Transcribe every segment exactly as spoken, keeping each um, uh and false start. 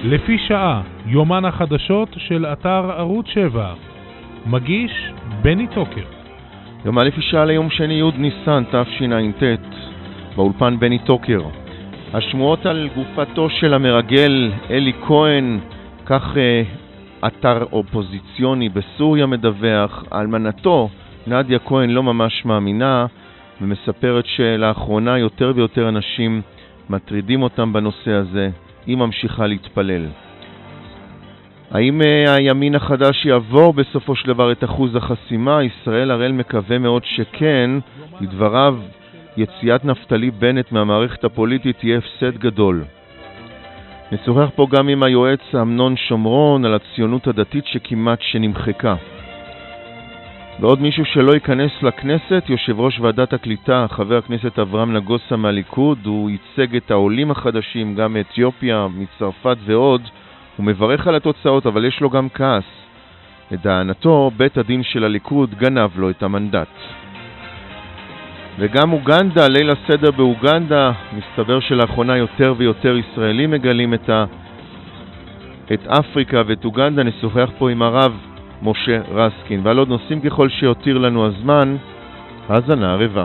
לפי שעה, יומן החדשות של אתר ערוץ שבע. מגיש בני טוקר. יומן לפי שעה ליום שני י' ניסן תשע"ט. באולפן בני טוקר. השמועות על גופתו של המרגל אלי כהן, כך אתר אופוזיציוני בסוריה מדווח, אלמנתו נדיה כהן לא ממש מאמינה ומספרת שלאחרונה יותר ויותר אנשים מטרידים אותם בנושא הזה. היא ממשיכה להתפלל. האם הימין החדש יעבור בסופו של דבר את אחוז החסימה? ישראל הראל מקווה מאוד שכן. לדבריו, יציאת נפתלי בנט מהמערכת הפוליטית תהיה הפסד גדול. נשוחח פה גם עם היועץ אמנון שומרון על הציונות הדתית שכמעט שנמחקה. ועוד מישהו שלא ייכנס לכנסת, יושב ראש ועדת הקליטה, חבר הכנסת אברהם נגוסה מהליכוד. הוא ייצג את העולים החדשים, גם מאתיופיה, מצרפת ועוד. הוא מברך על התוצאות, אבל יש לו גם כעס. לדענתו, בית הדין של הליכוד גנב לו את המנדט. וגם אוגנדה, ליל הסדר באוגנדה, מסתבר שלאחרונה יותר ויותר ישראלים מגלים את, ה... את אפריקה ואת אוגנדה. נשוחח פה עם הרב משה רסקין, ועל עוד נושאים ככל שיותיר לנו הזמן. האזנה ערבה.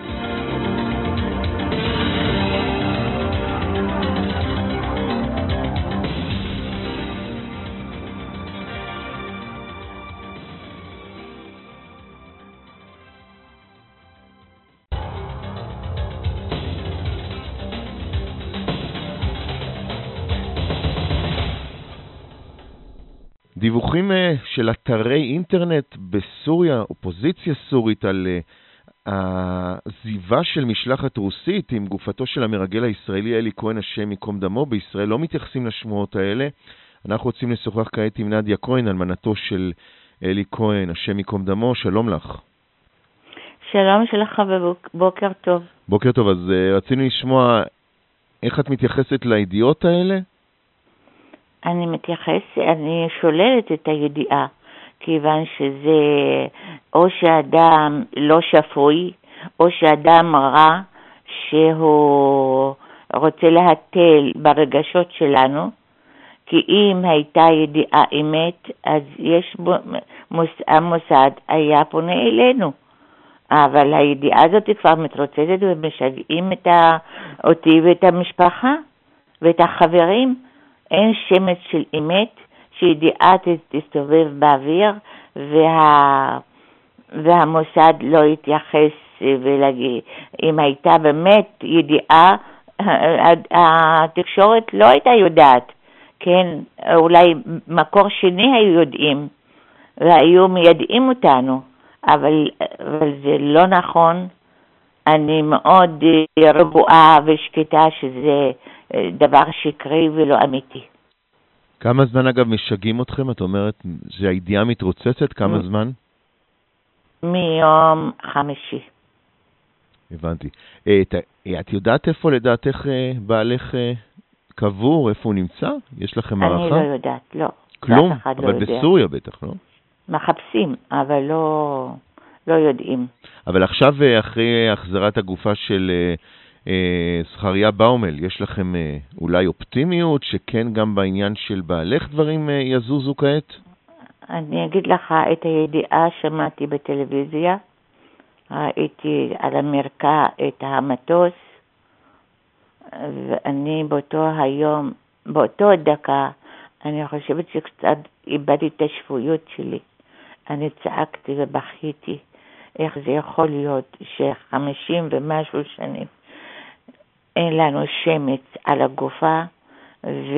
דיווחים של אתרי אינטרנט בסוריה, אופוזיציה סורית, על הזיבה של משלחת רוסית עם גופתו של המרגל הישראלי אלי כהן השם ייקום דמו. בישראל לא מתייחסים לשמועות האלה. אנחנו רוצים לשוחח כעת עם נדיה כהן, אלמנתו של אלי כהן השם ייקום דמו. שלום לך. שלום שלך ובוקר טוב. בוקר טוב. אז רצינו לשמוע איך את מתייחסת לידיעות האלה. אני מתייחס, אני שוללת את הידיעה, כיוון שזה או שאדם לא שפוי, או שאדם רע שהוא רוצה להתל ברגשות שלנו, כי אם הייתה ידיעה אמת, אז יש המוסד היה פונה אלינו. אבל הידיעה הזאת כבר מתרוצצת ומשגעים את אותי ואת המשפחה ואת החברים. אין שמץ של אמת שידיעה תסתובב באוויר וה... והמוסד לא יתייחס ולהגיד. אם הייתה באמת ידיעה, התקשורת לא הייתה יודעת, כן? אולי מקור שני היו יודעים והיו מיידעים אותנו, אבל, אבל זה לא נכון. אני מאוד רגועה ושקטה שזה דבר שקרי ולא אמיתי. כמה זמן אגב משגעים אתכם? את אומרת שהידיעה מתרוצצת, כמה מ- זמן? מיום חמישי. הבנתי. את, את יודעת איפה לדעתך בעלך קבור? איפה הוא נמצא? יש לכם הערכה? אני לא יודעת, לא. כלום? אבל לא בסוריה יודע. בטח, לא? מחפשים, אבל לא, לא יודעים. אבל עכשיו אחרי החזרת הגופה של זכריה באומל, יש לכם אולי אופטימיות שכן גם בעניין של בעלך דברים יזוזו כעת? אני אגיד לך, את הידיעה שמעתי בטלוויזיה, ראיתי על המרקע את המטוס, ואני באותו היום, באותו דקה, אני חושבת שקצת איבדתי את השפויות שלי. אני צעקתי ובכיתי, איך זה יכול להיות שחמישים ומשהו שנים אין לנו שמץ על הגופה, ו...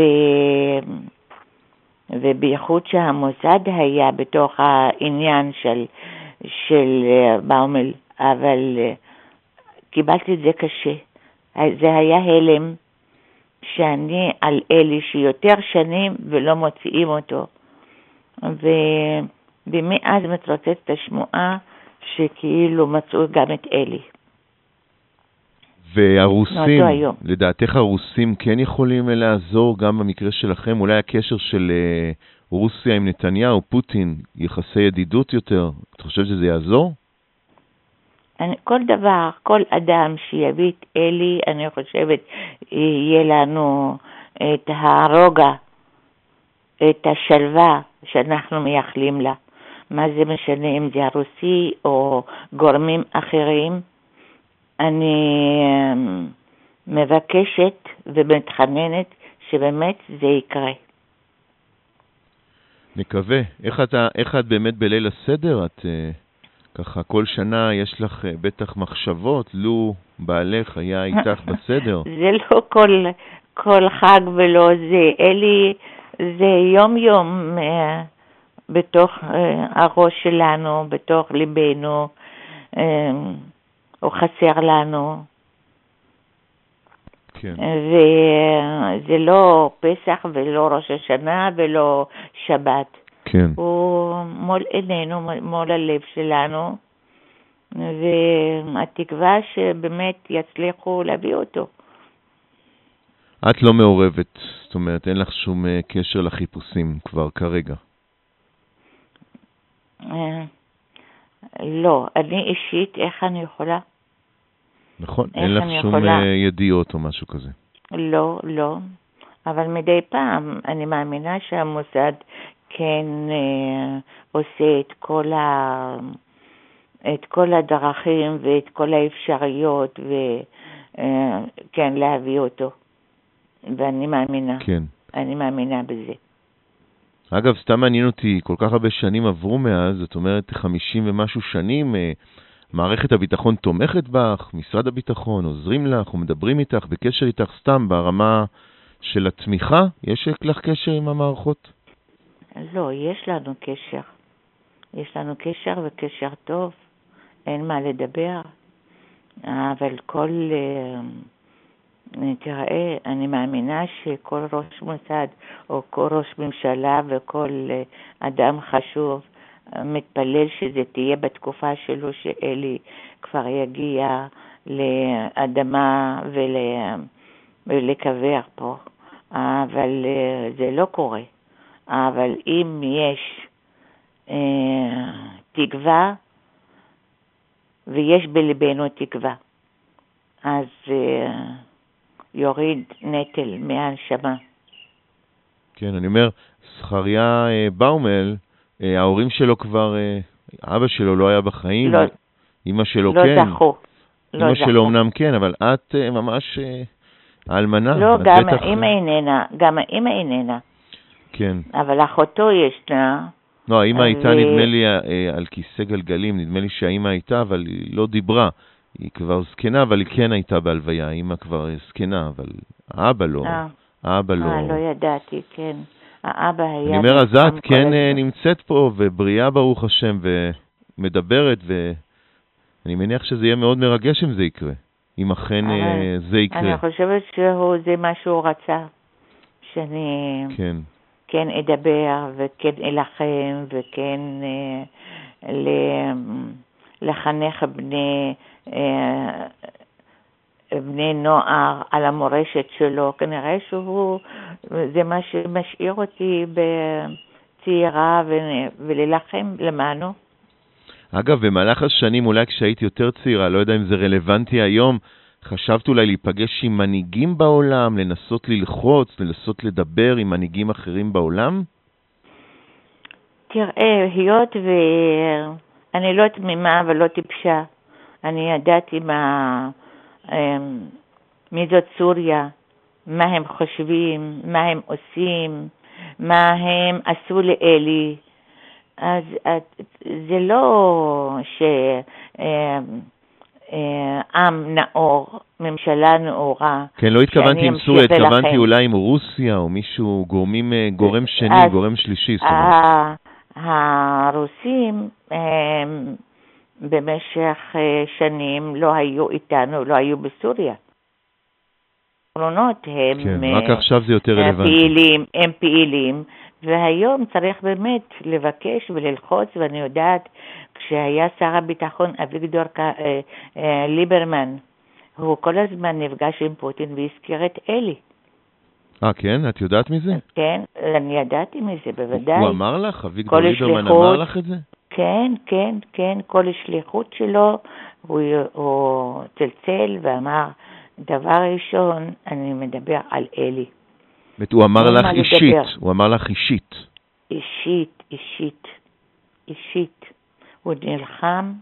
ובייחוד שהמוסד היה בתוך העניין של, של באומל, אבל קיבלתי את זה קשה. זה היה הלם שאני על אלי שיותר שנים ולא מוציאים אותו. ו... ומאז מתרוצצת השמועה שכאילו מצאו גם את אלי. והרוסים, לדעתך הרוסים כן יכולים לעזור גם במקרה שלכם? אולי הקשר של רוסיה עם נתניהו, פוטין, יחסי ידידות יותר? את חושבת שזה יעזור? אני, כל דבר, כל אדם שיביא את אלי, אני חושבת, יהיה לנו את הרוגע את השלווה שאנחנו מייחלים לה. מה זה משנה אם זה הרוסי או גורמים אחרים? אני מבקשת ומתחננת שבאמת זה יקרה. נקווה. איך אתה, איך את באמת בליל הסדר? את ככה כל שנה יש לך בטח מחשבות, לו בעלך היה איתך בסדר. זה לא כל, כל חג ולא זה, אלי, זה יום יום אה, בתוך אה, הראש שלנו, בתוך ליבנו, אה, הוא חסר לנו. כן. וזה לא פסח ולא ראש השנה ולא שבת. כן. הוא מול עינינו, מול הלב שלנו, והתקווה שבאמת יצליחו להביא אותו. את לא מעורבת, זאת אומרת, אין לך שום קשר לחיפושים כבר כרגע. לא, אני אישית, איך אני יכולה? נכון, אין לך שום יכולה... ידיעות או משהו כזה. לא, לא, אבל מדי פעם אני מאמינה שהמוסד כן אה, עושה את כל, ה... את כל הדרכים ואת כל האפשריות וכן להביא אותו. ואני מאמינה. כן. אני מאמינה בזה. אגב, סתם מעניין אותי, כל כך הרבה שנים עברו מאז, זאת אומרת חמישים ומשהו שנים, מערכת הביטחון תומכת בך, משרד הביטחון עוזרים לך ומדברים איתך, בקשר איתך סתם ברמה של התמיכה? יש לך קשר עם המערכות? לא, יש לנו קשר. יש לנו קשר וקשר טוב. אין מה לדבר. אבל כל... תראה, אני מאמינה שכל ראש מוסד או כל ראש ממשלה וכל אדם חשוב מתפלל שזה תהיה בתקופה שלו, שאלי כבר יגיע לאדמה ול... ולקבר פה. אבל זה לא קורה. אבל אם יש אה, תקווה, ויש בלבנו תקווה, אז אה, יוריד נטל מהנשמה. כן, אני אומר, זכריה אה, באומל, אה, ההורים שלו כבר, אה, אבא שלו לא היה בחיים, לא, אמא שלו לא כן. זכו. אמא לא שלו אמנם כן, אבל את אה, ממש אה, האלמנה. לא, גם בטח... האמא איננה, גם האמא איננה. כן. אבל אחותו ישנה. לא, האמא ו... הייתה נדמה לי אה, על כיסא גלגלים, נדמה לי שהאמא הייתה, אבל היא לא דיברה. היא כבר זקנה, אבל היא כן הייתה בהלוויה, האמא כבר זקנה, אבל האבא לא. אה, האבא לא. אה, לא ידעתי, כן. האבא היה... אני אומר, אז את כן נמצאת פה, ובריאה ברוך השם, ומדברת, ואני מניח שזה יהיה מאוד מרגש אם זה יקרה. אם אכן זה יקרה. אני חושבת שזה מה שהוא רצה. שאני... כן. כן אדבר, וכן אלחם, וכן אה, לחנך בני, אה, בני נוער על המורשת שלו. כנראה שהוא, זה מה שמשאיר אותי בצעירה וללחם למענו. אגב, במהלך השנים, אולי כשהייתי יותר צעירה, לא יודע אם זה רלוונטי היום, חשבת אולי להיפגש עם מנהיגים בעולם, לנסות ללחוץ, לנסות לדבר עם מנהיגים אחרים בעולם? תראה, היות ואני לא תמימה ולא טיפשה, אני ידעתי מה, מי זאת סוריה, מה הם חושבים, מה הם עושים, מה הם עשו לאלי. אז זה לא ש... עם נאור, ממשלה נאורה. כן, לא התכוונתי עם סוריה, התכוונתי אולי עם רוסיה, או מישהו, גורמים, גורם שני, גורם שלישי. הרוסים במשך שנים לא היו איתנו, לא היו בסוריה. כן, רק עכשיו זה יותר רלוונטי. הם פעילים, והיום צריך באמת לבקש וללחוץ, ואני יודעת, כשהיה שר הביטחון אביגדור ליברמן, הוא כל הזמן נפגש עם פוטין והזכיר את אלי. אה, כן? את יודעת מזה? כן, אני ידעתי מזה, בוודאי. הוא אמר לך? אביגדור ליברמן אמר לך את זה? כן, כן, כן, כל השליחות שלו, הוא, הוא צלצל ואמר, דבר ראשון, אני מדבר על אלי. הוא אמר לך אישית, הוא אמר לך אישית. אישית, אישית, אישית. הוא נלחם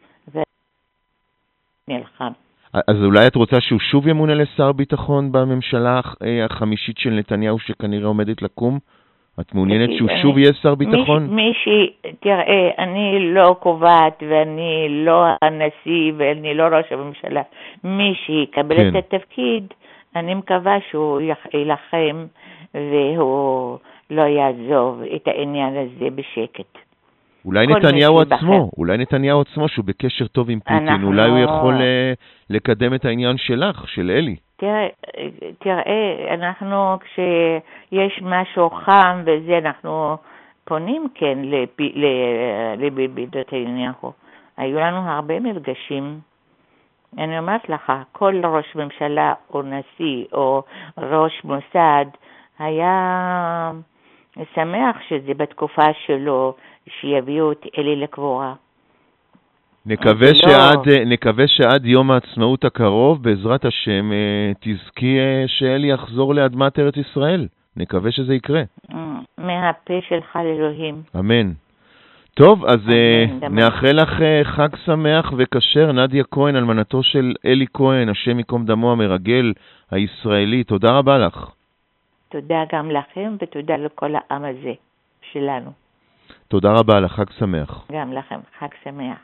ונלחם. אז אולי את רוצה שהוא שוב ימונה לשר ביטחון בממשלה החמישית של נתניהו שכנראה עומדת לקום? את מעוניינת שהוא אני, שוב יהיה שר ביטחון? מי ש... תראה, אני לא קובעת ואני לא הנשיא ואני לא ראש הממשלה. מי שיקבל כן. את התפקיד, אני מקווה שהוא ילחם והוא לא יעזוב את העניין הזה בשקט. אולי נתניהו עצמו, אולי נתניהו עצמו שהוא בקשר טוב עם פוטין, אנחנו... אולי הוא יכול לקדם את העניין שלך, של אלי. תראה, תראה, אנחנו כשיש משהו חם וזה, אנחנו פונים כן לביבי נתניהו. היו לנו הרבה מפגשים. אני אומרת לך, כל ראש ממשלה או נשיא או ראש מוסד היה שמח שזה בתקופה שלו שיביאו את אלי לקבורה. נקווה שעד, לא... נקווה שעד יום העצמאות הקרוב, בעזרת השם, תזכי שאלי יחזור לאדמת ארץ ישראל. נקווה שזה יקרה. מהפה שלך לאלוהים. אמן. טוב, אז אמן, נאחל לך חג שמח וכשר. נדיה כהן, אלמנתו של אלי כהן, השם יקום דמו המרגל הישראלי. תודה רבה לך. תודה גם לכם ותודה לכל העם הזה שלנו. תודה רבה לך, חג שמח. גם לכם, חג שמח.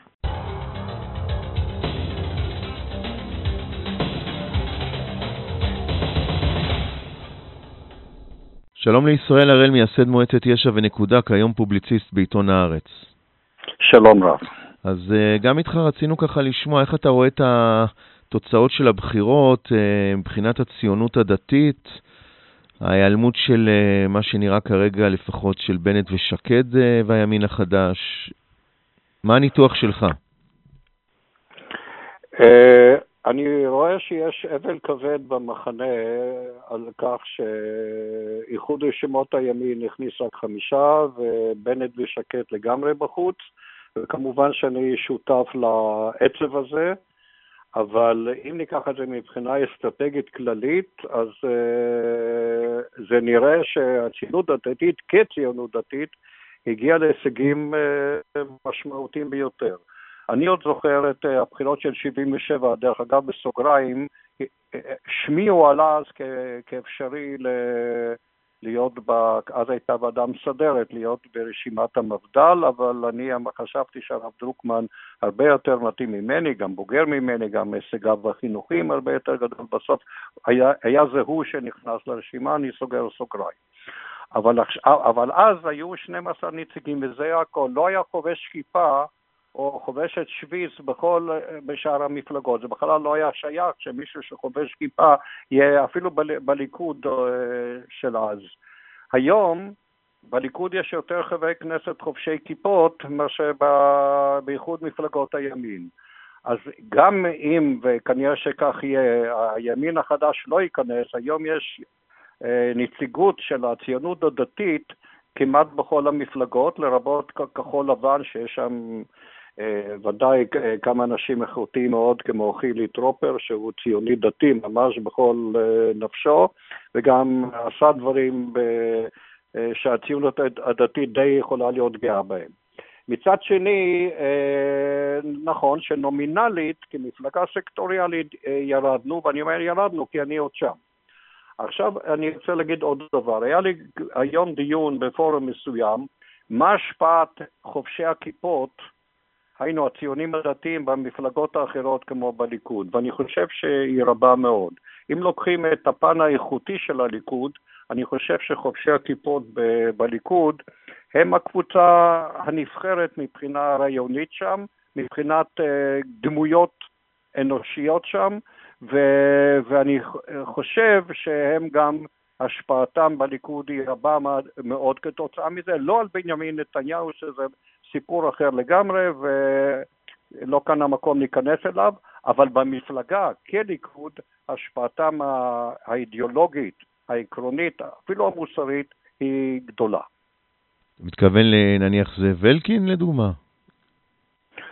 שלום לישראל הראל, מייסד מועצת יש"ע ונקודה, כיום פובליציסט בעיתון הארץ. שלום רב. אז uh, גם איתך רצינו ככה לשמוע איך אתה רואה את התוצאות של הבחירות, uh, מבחינת הציונות הדתית, ההיעלמות של uh, מה שנראה כרגע לפחות של בנט ושקד uh, והימין החדש. מה הניתוח שלך? Uh... אני רואה שיש אבל כבד במחנה על כך שאיחוד רשימות הימין הכניס רק חמישה ובנט ושקד לגמרי בחוץ, וכמובן שאני שותף לעצב הזה, אבל אם ניקח את זה מבחינה אסטרטגית כללית, אז זה נראה שהציונות הדתית כציונות דתית הגיעה להישגים משמעותיים ביותר. אני עוד זוכר את הבחירות של שבעים ושבע, דרך אגב בסוגריים, שמי הוא עלה אז כאפשרי להיות, אז הייתה ועדה מסדרת, להיות ברשימת המפד"ל, אבל אני חשבתי שהרב דרוקמן הרבה יותר מתאים ממני, גם בוגר ממני, גם הישגיו החינוכיים הרבה יותר גדול, בסוף היה, היה זה הוא שנכנס לרשימה, אני סוגר סוגריים. אבל, אבל אז היו שנים עשר נציגים וזה הכל, לא היה חובש כיפה, או חובשת שוויץ בכל, בשאר המפלגות. זה בכלל לא היה שייך שמישהו שחובש כיפה יהיה אפילו ב- בליכוד של אז. היום בליכוד יש יותר חברי כנסת חובשי כיפות מאשר ב- בייחוד מפלגות הימין. אז גם אם, וכנראה שכך יהיה, הימין החדש לא ייכנס, היום יש נציגות של הציונות הדתית כמעט בכל המפלגות, לרבות כחול לבן שיש שם ודאי כמה אנשים איכותיים מאוד כמו חילי טרופר שהוא ציוני דתי ממש בכל נפשו, וגם עשה דברים שהציונות הדתית די יכולה להיות גאה בהם. מצד שני, נכון שנומינלית כמפלגה סקטוריאלית ירדנו, ואני אומר ירדנו כי אני עוד שם. עכשיו אני רוצה להגיד עוד דבר, היה לי היום דיון בפורום מסוים, מה השפעת חובשי הכיפות, היינו הציונים הדתיים במפלגות האחרות כמו בליכוד, ואני חושב שהיא רבה מאוד. אם לוקחים את הפן האיכותי של הליכוד, אני חושב שחובשי הכיפות ב- בליכוד הם הקבוצה הנבחרת מבחינה רעיונית שם, מבחינת uh, דמויות אנושיות שם, ו- ואני חושב שהם גם השפעתם בליכוד היא רבה מאוד כתוצאה מזה, לא על בנימין נתניהו שזה סיפור אחר לגמרי ולא כאן המקום להיכנס אליו, אבל במפלגה כליכוד השפעתם האידיאולוגית, העקרונית, אפילו המוסרית, היא גדולה. מתכוון לנניח זאב אלקין לדוגמה?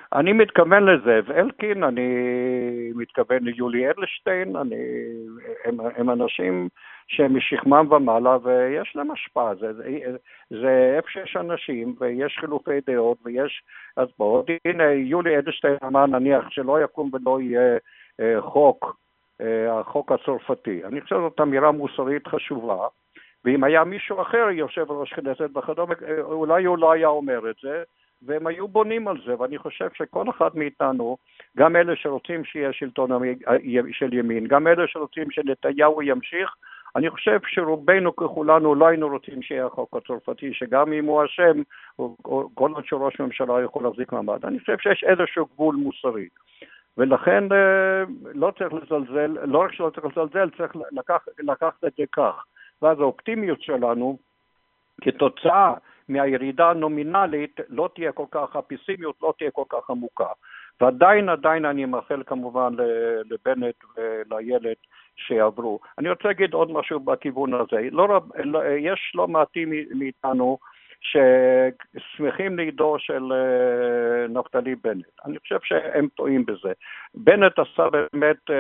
אני מתכוון לזאב אלקין, אני מתכוון ליולי אדלשטיין, אני, הם, הם אנשים שהם משכמם ומעלה ויש להם השפעה, זה, זה, זה איפה שיש אנשים ויש חילופי דעות ויש הצבעות. הנה יולי אדלשטיין אמר נניח שלא יקום ולא יהיה אה, חוק, אה, החוק הצרפתי. אני חושב שזאת אמירה מוסרית חשובה, ואם היה מישהו אחר יושב ראש כנסת וכדומה, אולי הוא לא היה אומר את זה, והם היו בונים על זה, ואני חושב שכל אחד מאיתנו, גם אלה שרוצים שיהיה שלטון של ימין, גם אלה שרוצים שנתניהו ימשיך, אני חושב שרובנו ככולנו לא היינו רוצים שיהיה החוק הצרפתי, שגם אם הוא אשם, כל עוד שראש ממשלה יכול להחזיק מעמד. אני חושב שיש איזשהו גבול מוסרי. ולכן לא צריך לזלזל, לא רק שלא צריך לזלזל, צריך לקח, לקחת את זה כך. ואז האופטימיות שלנו, כתוצאה מהירידה הנומינלית, לא תהיה כל כך, הפסימיות לא תהיה כל כך עמוקה. ועדיין, עדיין אני מאחל כמובן לבנט ולילד שיעברו. אני רוצה להגיד עוד משהו בכיוון הזה. לא רב, לא, יש לא מעטים מאיתנו ששמחים לידו של נפתלי בנט. אני חושב שהם טועים בזה. בנט עשה באמת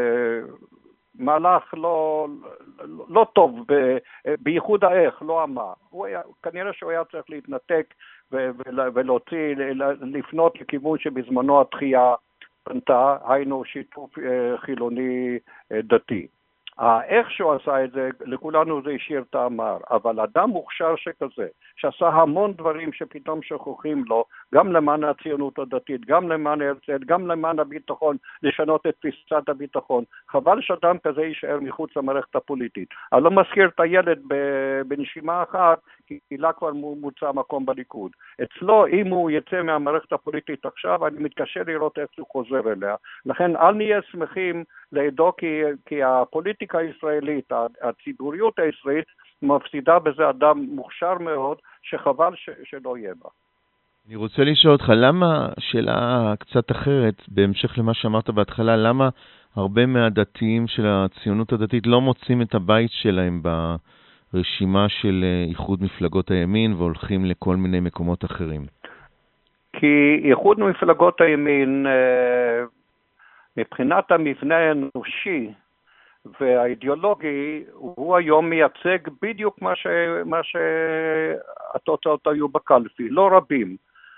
מהלך לא, לא, לא טוב, ב, בייחוד האיך, לא המה. הוא היה, כנראה שהוא היה צריך להתנתק ו, ו, ולהוציא, לפנות לכיוון שבזמנו התחייה פנתה, היינו שיתוף חילוני דתי. איך שהוא עשה את זה, לכולנו זה השאיר תאמר, אבל אדם מוכשר שכזה, שעשה המון דברים שפתאום שוכחים לו, גם למען הציונות הדתית, גם למען הרצל, גם למען הביטחון, לשנות את תפיסת הביטחון. חבל שאדם כזה יישאר מחוץ למערכת הפוליטית. אני לא מזכיר את הילד בנשימה אחת, כי לה כבר מוצא מקום בליכוד. אצלו, אם הוא יצא מהמערכת הפוליטית עכשיו, אני מתקשה לראות איך הוא חוזר אליה. לכן אל נהיה שמחים לידו, כי, כי הפוליטיקה הישראלית, הציבוריות הישראלית, מפסידה בזה אדם מוכשר מאוד, שחבל ש, שלא יהיה בה. אני רוצה לשאול אותך, למה, שאלה קצת אחרת, בהמשך למה שאמרת בהתחלה, למה הרבה מהדתיים של הציונות הדתית לא מוצאים את הבית שלהם ברשימה של איחוד מפלגות הימין, והולכים לכל מיני מקומות אחרים? כי איחוד מפלגות הימין, מבחינת המבנה האנושי והאידיאולוגי, הוא היום מייצג בדיוק מה, ש... מה שהתוצאות היו בקלפי, לא רבים.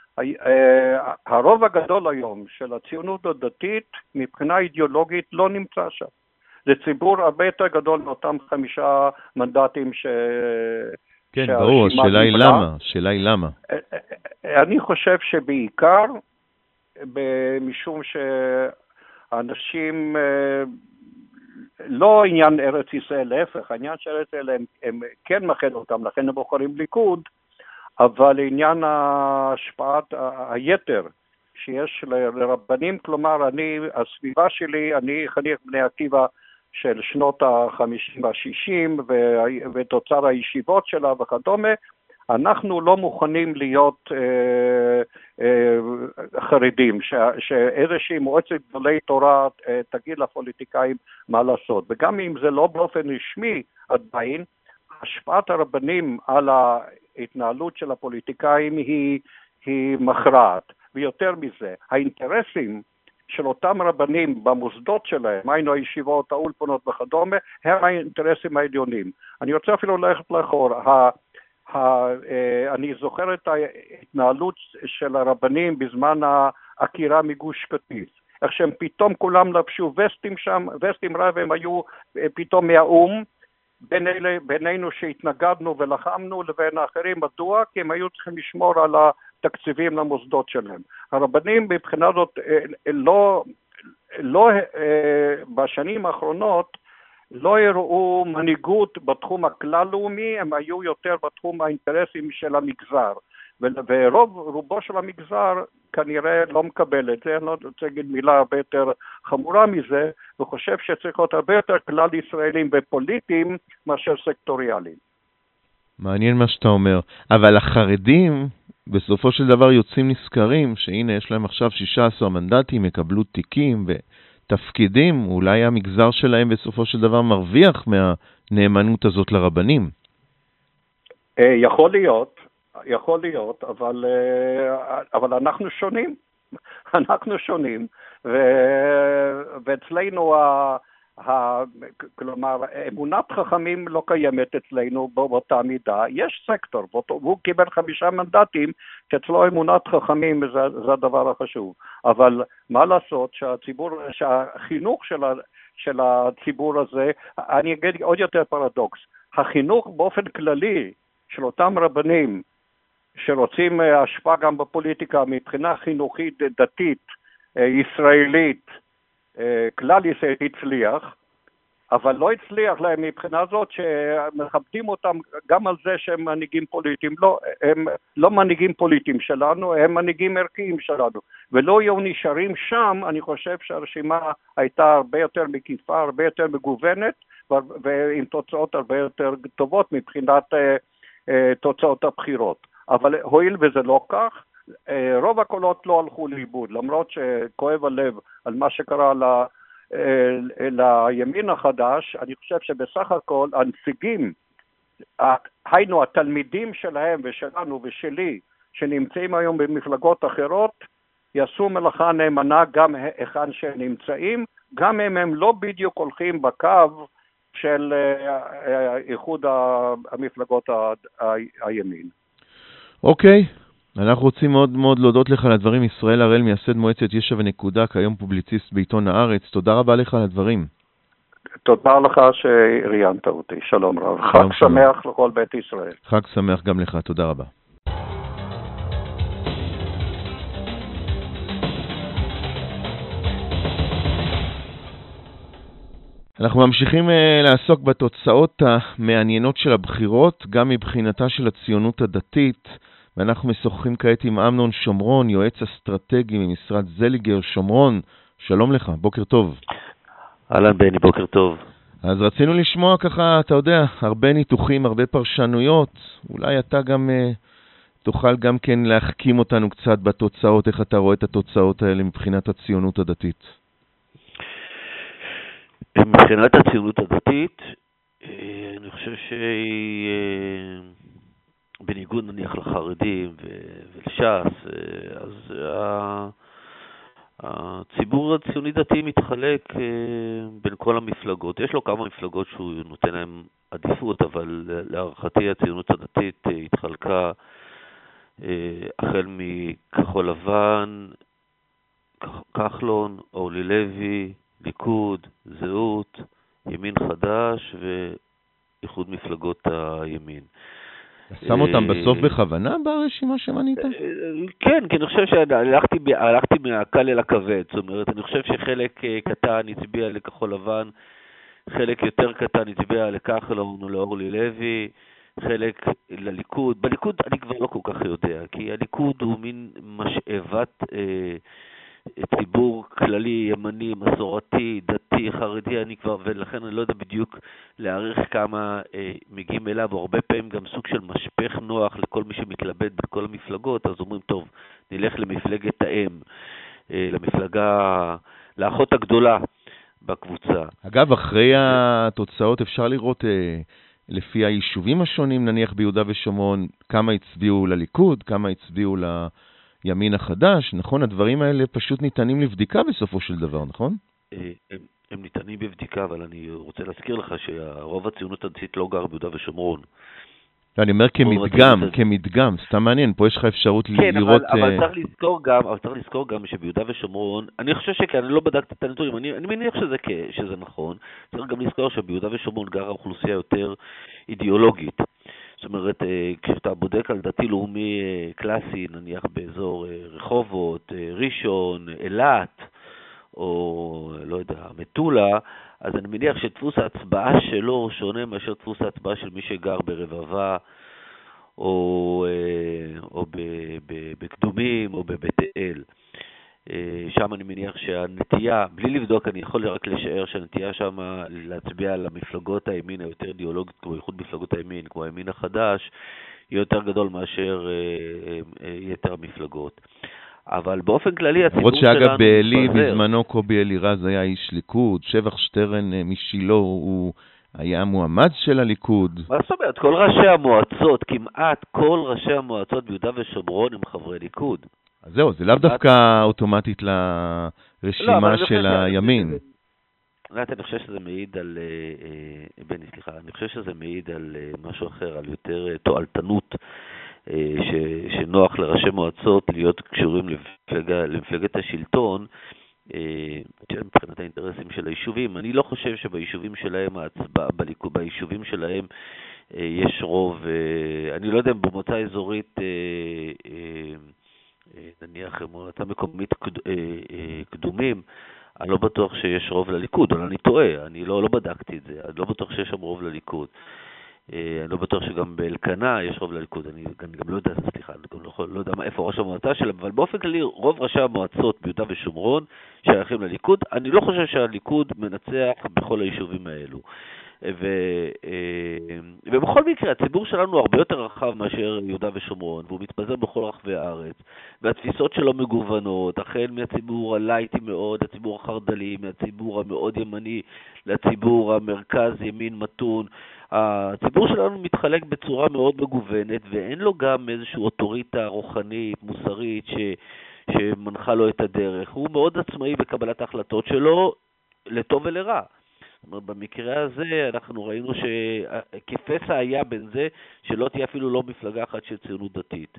הרוב הגדול היום של הציונות הדתית מבחינה אידיאולוגית לא נמצא שם. זה ציבור הרבה יותר גדול מאותם חמישה מנדטים ש... כן, ברור, השאלה היא למה, השאלה היא למה. אני חושב שבעיקר, משום שאנשים, לא עניין ארץ ישראל, להפך, העניין של ארץ ישראל הם, הם כן מחד אותם, לכן הם בוחרים ליכוד, אבל עניין ההשפעת היתר שיש לרבנים, כלומר, אני, הסביבה שלי, אני חניך בני עקיבא של שנות ה-חמישים וה-שישים, ותוצר הישיבות שלה וכדומה, אנחנו לא מוכנים להיות אה, אה, חרדים, ש, שאיזושהי מועצת גדולי תורה אה, תגיד לפוליטיקאים מה לעשות. וגם אם זה לא באופן רשמי עדיין, השפעת הרבנים על ההתנהלות של הפוליטיקאים היא, היא מכרעת. ויותר מזה, האינטרסים של אותם רבנים במוסדות שלהם, היינו הישיבות, האולפנות וכדומה, הם האינטרסים העליונים. אני רוצה אפילו ללכת לאחור. ה, ה, אני זוכר את ההתנהלות של הרבנים בזמן העקירה מגוש קטיף. איך שהם פתאום כולם לבשו וסטים שם, וסטים רב הם היו פתאום מהאום, בין אלה, בינינו שהתנגדנו ולחמנו לבין האחרים. מדוע? כי הם היו צריכים לשמור על התקציבים למוסדות שלהם. הרבנים מבחינה זאת לא, לא, בשנים האחרונות לא הראו מנהיגות בתחום הכלל-לאומי, הם היו יותר בתחום האינטרסים של המגזר. ורוב רובו של המגזר כנראה לא מקבל את זה. אני לא רוצה להגיד מילה הרבה יותר חמורה מזה, וחושב שצריך להיות הרבה יותר כלל ישראלים ופוליטיים מאשר סקטוריאליים. מעניין מה שאתה אומר. אבל החרדים בסופו של דבר יוצאים נזכרים, שהנה יש להם עכשיו שישה עשר מנדטים, יקבלו תיקים ותפקידים, אולי המגזר שלהם בסופו של דבר מרוויח מהנאמנות הזאת לרבנים. יכול להיות. יכול להיות, אבל, אבל אנחנו שונים. אנחנו שונים, ו... ואצלנו, ה... ה... כלומר, אמונת חכמים לא קיימת אצלנו באותה מידה. יש סקטור, והוא קיבל חמישה מנדטים, שאצלו אמונת חכמים זה, זה הדבר החשוב. אבל מה לעשות שהציבור, שהחינוך של, ה... של הציבור הזה, אני אגיד עוד יותר פרדוקס, החינוך באופן כללי של אותם רבנים, שרוצים השפעה גם בפוליטיקה מבחינה חינוכית דתית ישראלית, כלל ישראלית הצליח, אבל לא הצליח להם מבחינה זאת שמכבדים אותם גם על זה שהם מנהיגים פוליטיים. לא, הם לא מנהיגים פוליטיים שלנו, הם מנהיגים ערכיים שלנו, ולא יהיו נשארים שם. אני חושב שהרשימה הייתה הרבה יותר מקיפה, הרבה יותר מגוונת, ועם תוצאות הרבה יותר טובות מבחינת תוצאות הבחירות. אבל הואיל וזה לא כך, רוב הקולות לא הלכו לאיבוד, למרות שכואב הלב על מה שקרה ל, לימין החדש. אני חושב שבסך הכל הנציגים, היינו התלמידים שלהם ושלנו ושלי, שנמצאים היום במפלגות אחרות, יעשו מלאכה נאמנה גם היכן שהם נמצאים, גם אם הם לא בדיוק הולכים בקו של איחוד המפלגות הימין. אוקיי, אנחנו רוצים מאוד מאוד להודות לך על הדברים. ישראל הראל, מייסד מועצת יש"ע ונקודה, כיום פובליציסט בעיתון הארץ. תודה רבה לך על הדברים. תודה לך שראיינת אותי. שלום רב. חג שמח לכל בית ישראל. חג שמח גם לך, תודה רבה. אנחנו ממשיכים לעסוק בתוצאות המעניינות של הבחירות, גם מבחינתה של הציונות הדתית, ואנחנו משוחחים כעת עם אמנון שומרון, יועץ אסטרטגי ממשרד זליגר. שומרון, שלום לך, בוקר טוב. אהלן בני, בוקר טוב. אז רצינו לשמוע ככה, אתה יודע, הרבה ניתוחים, הרבה פרשנויות, אולי אתה גם uh, תוכל גם כן להחכים אותנו קצת בתוצאות, איך אתה רואה את התוצאות האלה מבחינת הציונות הדתית. מבחינת הציונות הדתית, אני חושב שהיא, בניגוד נניח לחרדים ולש"ס, אז הציבור הציוני דתי מתחלק בין כל המפלגות. יש לו כמה מפלגות שהוא נותן להם עדיפות, אבל להערכתי הציונות הדתית התחלקה החל מכחול לבן, כחלון, אורלי לוי, ליכוד, זהות, ימין חדש ואיחוד מפלגות הימין. שם אותם בסוף בכוונה ברשימה שמנית? כן, כי אני חושב שהלכתי מהקל אל הכבד. זאת אומרת, אני חושב שחלק קטן הצביע לכחול לבן, חלק יותר קטן הצביע לכחלון או לאורלי לוי, חלק לליכוד. בליכוד אני כבר לא כל כך יודע, כי הליכוד הוא מין משאבת ציבור כללי, ימני, מסורתי, דתי, חרדי, אני כבר, ולכן אני לא יודע בדיוק להעריך כמה אה, מגיעים אליו, או הרבה פעמים גם סוג של משפך נוח לכל מי שמתלבט בכל המפלגות, אז אומרים, טוב, נלך למפלגת האם, אה, למפלגה, לאחות הגדולה בקבוצה. אגב, אחרי התוצאות אפשר לראות אה, לפי היישובים השונים, נניח ביהודה ושומרון, כמה הצביעו לליכוד, כמה הצביעו ל... ימין החדש, נכון? הדברים האלה פשוט ניתנים לבדיקה בסופו של דבר, נכון? הם, הם ניתנים בבדיקה, אבל אני רוצה להזכיר לך שהרוב הציונות הדתית לא גר ביהודה ושומרון. אני אומר כמדגם, כמדגם, סתם מעניין, פה יש לך אפשרות כן, לראות... כן, אבל, אבל צריך לזכור גם, אבל צריך לזכור גם שביהודה ושומרון, אני חושב שכן, אני לא בדקתי את הנתונים, אני, אני מניח שזה, שזה נכון, צריך גם לזכור שביהודה ושומרון גרה אוכלוסייה יותר אידיאולוגית. זאת אומרת, כשאתה בודק על דתי לאומי קלאסי, נניח באזור רחובות, ראשון, אילת, או לא יודע, מטולה, אז אני מניח שדפוס ההצבעה שלו שונה מאשר דפוס ההצבעה של מי שגר ברבבה, או, או בקדומים, או בבית אל. שם אני מניח שהנטייה, בלי לבדוק, אני יכול רק לשער שהנטייה שם להצביע על המפלגות הימין היותר אידיאולוגית, כמו איחוד מפלגות הימין, כמו הימין החדש, היא יותר גדול מאשר יתר המפלגות. אבל באופן כללי הציבור שלנו... עוד שאגב באלי בזמנו קובי אלירז היה איש ליכוד, שבח שטרן משילו הוא היה מועמד של הליכוד. מה זאת אומרת? כל ראשי המועצות, כמעט כל ראשי המועצות ביהודה ושומרון הם חברי ליכוד. אז זהו, זה לאו דווקא אוטומטית לרשימה של הימין. אני חושב שזה מעיד על, בני, סליחה, אני חושב שזה מעיד על משהו אחר, על יותר תועלתנות, שנוח לראשי מועצות להיות קשורים למפלגת השלטון, מבחינת האינטרסים של היישובים. אני לא חושב שביישובים שלהם, ההצבעה, ביישובים שלהם יש רוב, אני לא יודע אם במועצה אזורית, נניח מועצה מקומית קדומים, אני לא בטוח שיש רוב לליכוד, אבל אני טועה, אני לא, לא בדקתי את זה, אני לא בטוח שיש שם רוב לליכוד. אני לא בטוח שגם באלקנה יש רוב לליכוד, אני גם, גם לא יודע, סליחה, אני גם לא, לא יודע איפה ראש המועצה שלהם, אבל באופן כללי רוב ראשי המועצות ביהודה ושומרון שייכים לליכוד, אני לא חושב שהליכוד מנצח בכל היישובים האלו. ו, ובכל מקרה, הציבור שלנו הרבה יותר רחב מאשר יהודה ושומרון, והוא מתפזר בכל רחבי הארץ, והתפיסות שלו מגוונות, החל מהציבור הלייטי מאוד, הציבור החרדלי, מהציבור המאוד ימני, לציבור המרכז ימין מתון. הציבור שלנו מתחלק בצורה מאוד מגוונת, ואין לו גם איזושהי אוטוריטה רוחנית, מוסרית, ש, שמנחה לו את הדרך. הוא מאוד עצמאי בקבלת ההחלטות שלו, לטוב ולרע. זאת אומרת, במקרה הזה אנחנו ראינו שכפסע היה בין זה שלא תהיה אפילו לא מפלגה אחת של ציונות דתית.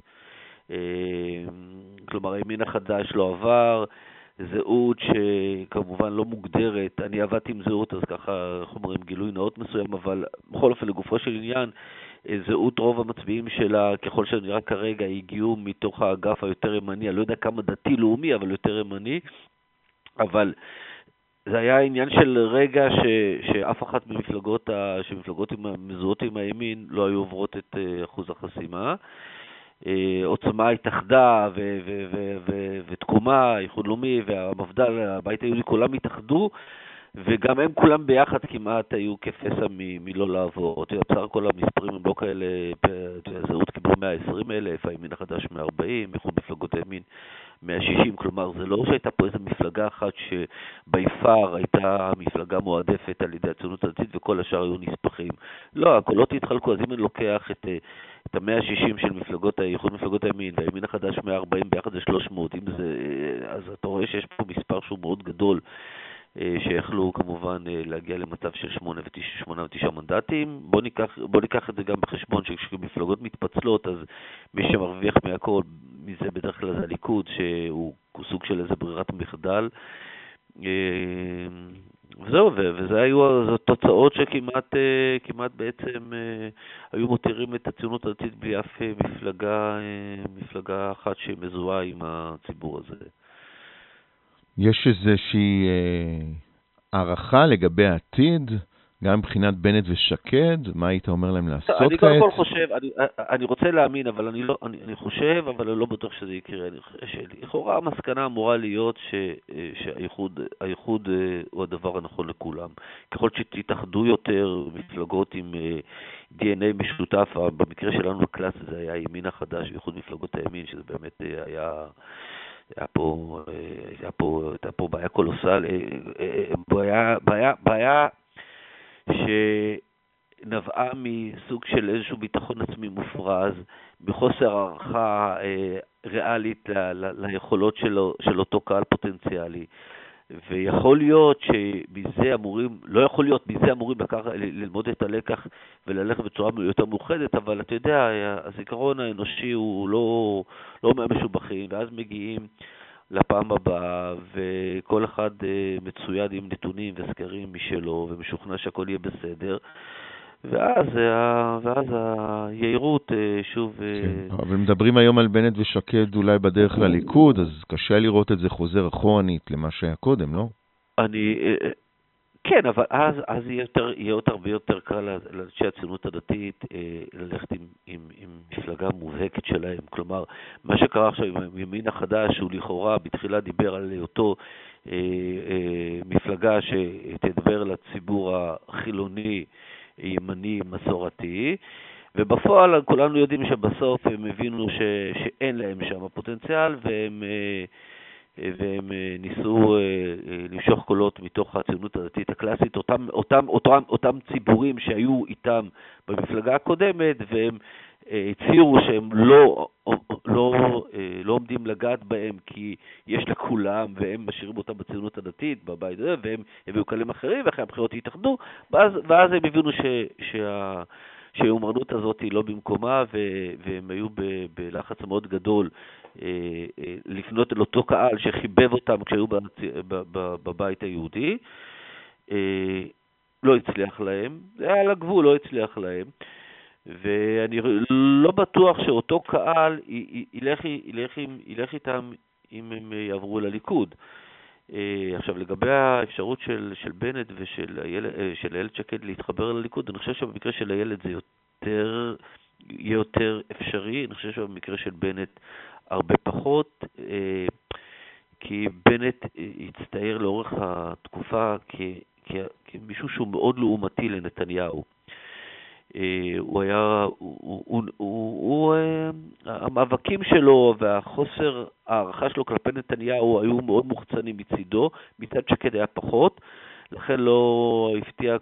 כלומר, הימין החדש לא עבר, זהות שכמובן לא מוגדרת, אני עבדתי עם זהות, אז ככה חומרים גילוי נאות מסוים, אבל בכל אופן לגופו של עניין, זהות רוב המצביעים שלה, ככל שנראה כרגע, הגיעו מתוך האגף היותר ימני, אני לא יודע כמה דתי לאומי, אבל יותר ימני, אבל זה היה עניין של רגע ש, שאף אחת ממפלגות, ה, שמפלגות מזוהות עם הימין לא היו עוברות את אחוז החסימה. עוצמה התאחדה ו- ו- ו- ו- ותקומה, איחוד לאומי והמפד"ל, הבית היהודי, כולם התאחדו, וגם הם כולם ביחד כמעט היו כפסע מ- מלא לעבור. בסך הכל המספרים הם לא כאלה, זהות קיבלו מאה ועשרים אלף, הימין החדש מאה וארבעים, איחוד מפלגות הימין מאה ושישים, כלומר זה לא שהייתה פה איזו מפלגה אחת שבעיקר הייתה מפלגה מועדפת על ידי הציונות הדתית וכל השאר היו נספחים. לא, הקולות התחלקו, אז אם אני לוקח את, את ה-מאה ושישים של מפלגות, איחוד מפלגות הימין והימין החדש מאה וארבעים ביחד זה שלוש מאות, אם זה, אז אתה רואה שיש פה מספר שהוא מאוד גדול, שיכלו כמובן להגיע למצב של שמונה ותשע מנדטים. בוא ניקח, בוא ניקח את זה גם בחשבון שכשמפלגות מתפצלות, אז מי שמרוויח מהכל מזה בדרך כלל זה הליכוד, שהוא סוג של איזה ברירת מחדל. וזהו, וזה היו התוצאות שכמעט כמעט בעצם היו מותירים את הציונות הדתית בלי אף מפלגה, מפלגה אחת שמזוהה עם הציבור הזה. יש איזושהי הערכה לגבי העתיד, גם מבחינת בנט ושקד, מה היית אומר להם לעשות כעת? אני קודם כל חושב, אני, אני רוצה להאמין, אבל אני, לא, אני, אני חושב, אבל אני לא בטוח שזה יקרה. לכאורה המסקנה אמורה להיות ש, שהייחוד הייחוד הוא הדבר הנכון לכולם. ככל שתתאחדו יותר מפלגות עם די אן איי משותף, במקרה שלנו הקלאס זה היה הימין החדש, ייחוד מפלגות הימין, שזה באמת היה... היה פה, היה פה, הייתה פה בעיה קולוסל, בעיה, בעיה, בעיה שנבעה מסוג של איזשהו ביטחון עצמי מופרז, בחוסר הערכה ריאלית ל, ל, ליכולות שלו, של אותו קהל פוטנציאלי. ויכול להיות שמזה אמורים, לא יכול להיות, מזה אמורים לקח, ללמוד את הלקח וללכת בצורה יותר מאוחדת, אבל אתה יודע, הזיכרון האנושי הוא לא, לא מהמשובחים, ואז מגיעים לפעם הבאה, וכל אחד מצויד עם נתונים וסקרים משלו, ומשוכנע שהכל יהיה בסדר, ואז, ואז היעירות שוב... כן, אבל מדברים היום על בנט ושקד אולי בדרך לליכוד, אז קשה לראות את זה חוזר אחורנית למה שהיה קודם, לא? אני... כן, אבל אז, אז יהיה, יותר, יהיה יותר הרבה יותר קל לאנשי הציונות הדתית ללכת עם, עם, עם מפלגה מובהקת שלהם. כלומר, מה שקרה עכשיו עם הימין החדש, הוא לכאורה בתחילה דיבר על אותו אה, אה, מפלגה שתדבר לציבור החילוני, ימני, מסורתי, ובפועל כולנו יודעים שבסוף הם הבינו ש, שאין להם שם הפוטנציאל, והם, והם ניסו למשוך קולות מתוך הציונות הדתית הקלאסית, אותם, אותם, אותם, אותם ציבורים שהיו איתם במפלגה הקודמת, והם הצהירו שהם לא, לא, לא עומדים לגעת בהם כי יש לכולם, והם משאירים אותם בציונות הדתית, בבית הזה, והם הביאו כלים אחרים, ואחרי הבחירות התאחדו, ואז, ואז הם הבינו ש, שה, שהאומרנות הזאת היא לא במקומה, ו, והם היו ב, בלחץ מאוד גדול לפנות אל אותו קהל שחיבב אותם כשהיו בבית היהודי. לא הצליח להם, זה היה לגבול, לא הצליח להם. ואני לא בטוח שאותו קהל ילך, ילך, ילך איתם אם הם יעברו לליכוד. עכשיו, לגבי האפשרות של, של בנט ושל הילד, של הילד שקד להתחבר לליכוד, אני חושב שבמקרה של הילד זה יותר, יהיה יותר אפשרי. אני חושב שבמקרה של בנט הרבה פחות, כי בנט הצטייר לאורך התקופה כ, כ, כמישהו שהוא מאוד לעומתי לנתניהו. הוא היה, הוא, הוא, הוא, הוא, המאבקים שלו והחוסר הערכה שלו כלפי נתניהו היו מאוד מוחצנים מצידו, מצד שקד היה פחות, לכן לא הפתיע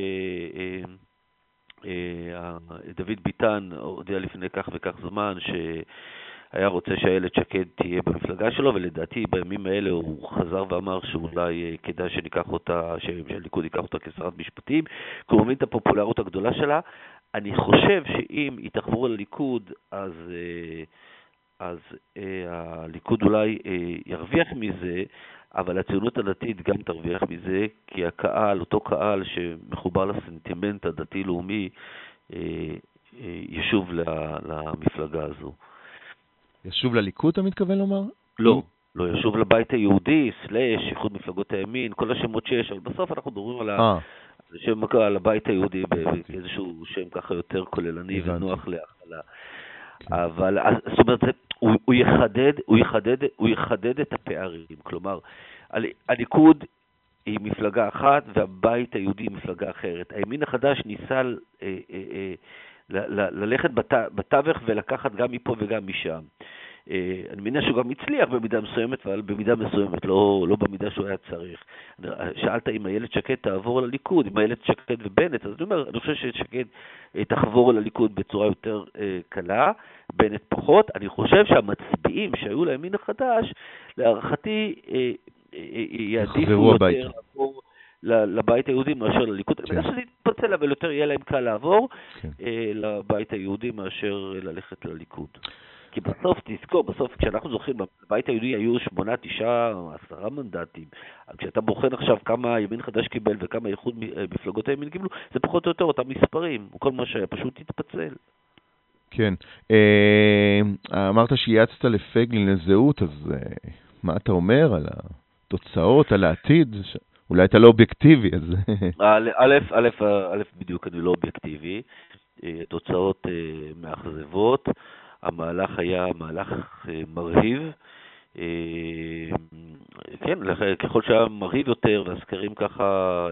כשדוד ביטן הודיע לפני כך וכך זמן שהיה רוצה שהילד שקד תהיה במפלגה שלו, ולדעתי בימים האלה הוא חזר ואמר שאולי כדאי שניקח אותה, שהליכוד ייקח אותה כשרת משפטים, כי הוא מבין את הפופולריות הגדולה שלה. אני חושב שאם יתחברו לליכוד, אז, אז הליכוד אולי ירוויח מזה, אבל הציונות הדתית גם תרוויח מזה, כי הקהל, אותו קהל שמחובר לסנטימנט הדתי-לאומי, ישוב למפלגה הזו. ישוב לליכוד, אתה מתכוון לומר? לא, לא ישוב לבית היהודי, סלש, איחוד מפלגות הימין, כל השמות שיש, אבל בסוף אנחנו מדברים על ה... שם על הבית היהודי באיזשהו שם ככה יותר כוללני ונוח להכלה. אבל, זאת אומרת, הוא יחדד, הוא יחדד, הוא יחדד את הפערים. כלומר, הליכוד היא מפלגה אחת והבית היהודי היא מפלגה אחרת. הימין החדש ניסה ללכת בתווך ולקחת גם מפה וגם משם. אני מניח שהוא גם הצליח במידה מסוימת, אבל במידה מסוימת, לא, לא במידה שהוא היה צריך. שאלת אם הילד שקד תעבור לליכוד, אם הילד שקד ובנט, אז אני אומר, אני חושב ששקד תחבור לליכוד בצורה יותר אה, קלה, בנט פחות. אני חושב שהמצביעים שהיו לימין החדש, להערכתי, אה, אה, יעדיפו יותר לעבור לבית היהודי מאשר לליכוד. אני מניח שזה יתפצל, אבל יותר יהיה להם קל לעבור אה, לבית היהודי מאשר ללכת לליכוד. כי בסוף, תזכור, בסוף כשאנחנו זוכרים, בבית היהודי היו שמונה, תשעה, עשרה מנדטים. כשאתה בוחן עכשיו כמה ימין חדש קיבל וכמה איחוד מפלגות הימין קיבלו, זה פחות או יותר אותם מספרים, כל מה שהיה פשוט התפצל. כן. אמרת שייעצת לפייגלין לזהות, אז מה אתה אומר על התוצאות, על העתיד? אולי אתה לא אובייקטיבי, אז... א', א', א', בדיוק אני לא אובייקטיבי. תוצאות מאכזבות. המהלך היה מהלך מרהיב, כן, ככל שהיה מרהיב יותר, והסקרים ככה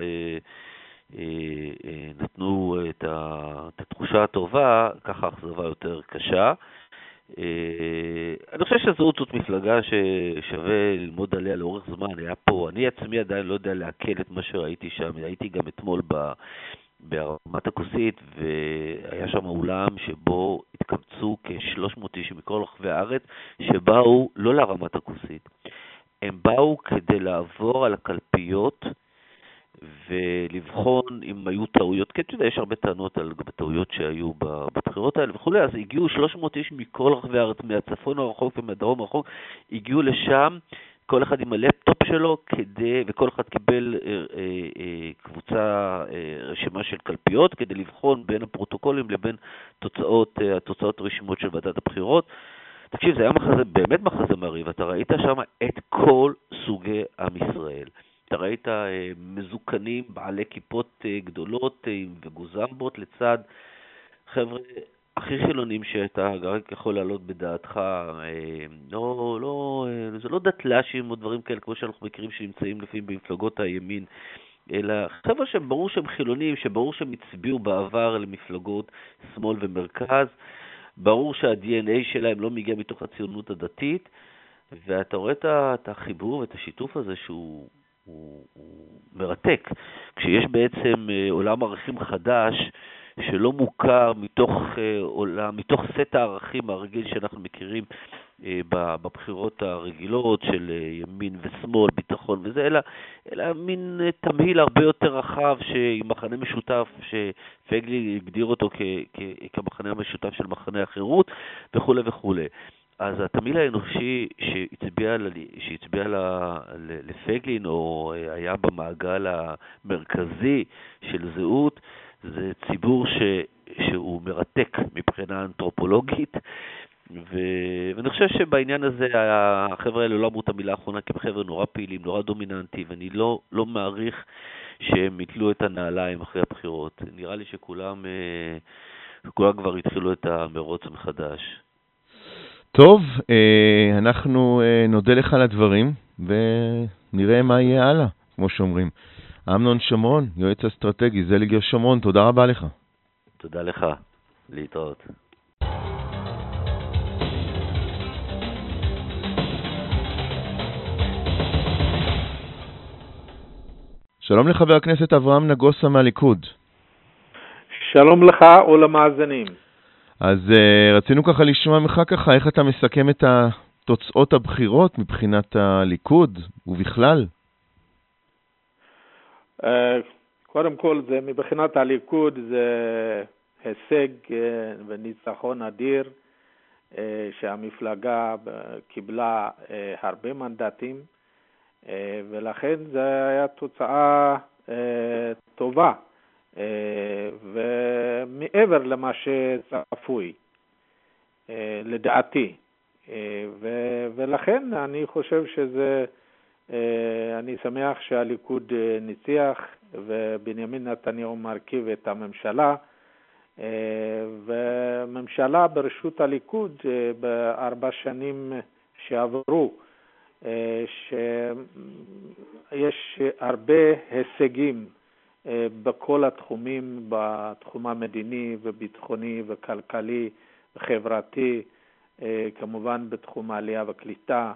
נתנו את התחושה הטובה, ככה אכזבה יותר קשה. אני חושב שזאת זאת מפלגה ששווה ללמוד עליה לאורך זמן. היה פה, אני עצמי עדיין לא יודע להקל את מה שראיתי שם, הייתי גם אתמול ב... ברמת הכוסית, והיה שם אולם שבו התקבצו כ-שלוש מאות איש מכל רחבי הארץ, שבאו לא לרמת הכוסית. הם באו כדי לעבור על הקלפיות ולבחון אם היו טעויות, כי אתה יודע, יש הרבה טענות על טעויות שהיו בבחירות האלה וכו', אז הגיעו שלוש מאות איש מכל רחבי הארץ, מהצפון הרחוק ומהדרום הרחוק, הגיעו לשם, כל אחד עם הלפטופ שלו, כדי, וכל אחד קיבל אה, אה, קבוצה, אה, רשימה של קלפיות, כדי לבחון בין הפרוטוקולים לבין תוצאות, אה, התוצאות הרשימות של ועדת הבחירות. תקשיב, זה היה מחזה, באמת מחזה מרהיב, אתה ראית שם את כל סוגי עם ישראל. אתה ראית אה, מזוקנים, בעלי כיפות אה, גדולות אה, וגוזמבות לצד חבר'ה, הכי חילונים שאתה רק יכול לעלות בדעתך, לא, לא, זה לא דתל"שים או דברים כאלה, כמו שאנחנו מכירים שנמצאים לפעמים במפלגות הימין, אלא חבר'ה שהם ברור שהם חילונים, שברור שהם הצביעו בעבר למפלגות שמאל ומרכז, ברור שה-די אן איי שלהם לא מגיע מתוך הציונות הדתית, ואתה רואה את החיבור ואת השיתוף הזה שהוא הוא, הוא מרתק, כשיש בעצם עולם ערכים חדש, שלא מוכר מתוך עולם, מתוך סט הערכים הרגיל שאנחנו מכירים בבחירות הרגילות של ימין ושמאל, ביטחון וזה, אלא, אלא מין תמהיל הרבה יותר רחב עם מחנה משותף שפייגלין הגדיר אותו כ, כ, כמחנה המשותף של מחנה החירות וכו' וכו'. אז התמהיל האנושי שהצביע, שהצביע לפייגלין או היה במעגל המרכזי של זהות, זה ציבור ש, שהוא מרתק מבחינה אנתרופולוגית, ו... ואני חושב שבעניין הזה החבר'ה האלה לא אמרו את המילה האחרונה, כי הם חבר'ה נורא פעילים, נורא דומיננטי, ואני לא, לא מעריך שהם יתלו את הנעליים אחרי הבחירות. נראה לי שכולם כולם כבר התחילו את המרוץ מחדש. טוב, אנחנו נודה לך על הדברים, ונראה מה יהיה הלאה, כמו שאומרים. אמנון שמרון, יועץ אסטרטגי, זליגר שמרון, תודה רבה לך. תודה לך, להתראות. שלום לחבר הכנסת אברהם נגוסה מהליכוד. שלום לך ולמאזינים. אז uh, רצינו ככה לשמוע ממך ככה, איך אתה מסכם את תוצאות הבחירות מבחינת הליכוד ובכלל? Uh, קודם כל, זה מבחינת הליכוד זה הישג uh, וניצחון אדיר, uh, שהמפלגה קיבלה uh, הרבה מנדטים, uh, ולכן זה היה תוצאה uh, טובה. ומעבר למה שצפוי, לדעתי. ולכן אני חושב שזה, אני שמח שהליכוד ניצח ובנימין נתניהו מרכיב את הממשלה, וממשלה ברשות הליכוד בארבע שנים שעברו, שיש הרבה הישגים בכל התחומים, בתחום המדיני וביטחוני וכלכלי וחברתי, כמובן בתחום העלייה וקליטה,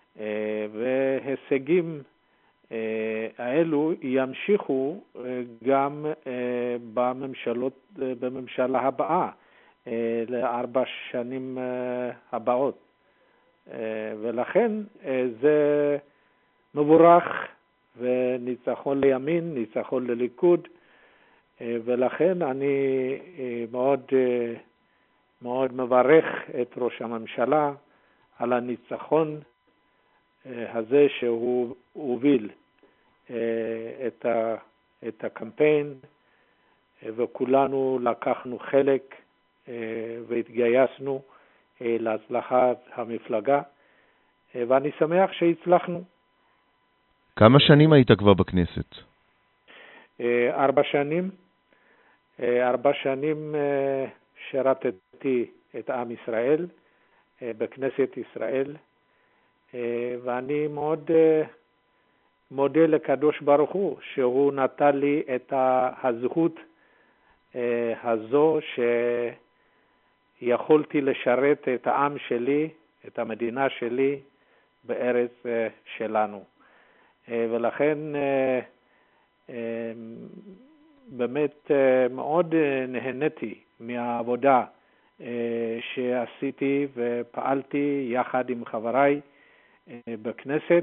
והישגים האלו ימשיכו גם בממשלות, בממשלה הבאה, לארבע שנים הבאות. ולכן זה מבורך, וניצחון לימין, ניצחון לליכוד, ולכן אני מאוד מאוד מברך את ראש הממשלה על הניצחון הזה שהוא הוביל את ה, את הקמפיין, וכולנו לקחנו חלק והתגייסנו להצלחת המפלגה, ואני שמח שהצלחנו. כמה שנים היית כבר בכנסת? ארבע שנים. ארבע שנים שירתתי את עם ישראל בכנסת ישראל, ואני מאוד מודה לקדוש ברוך הוא שהוא נתן לי את הזכות הזו שיכולתי לשרת את העם שלי, את המדינה שלי בארץ שלנו. ולכן באמת מאוד נהניתי מהעבודה שעשיתי ופעלתי יחד עם חבריי בכנסת.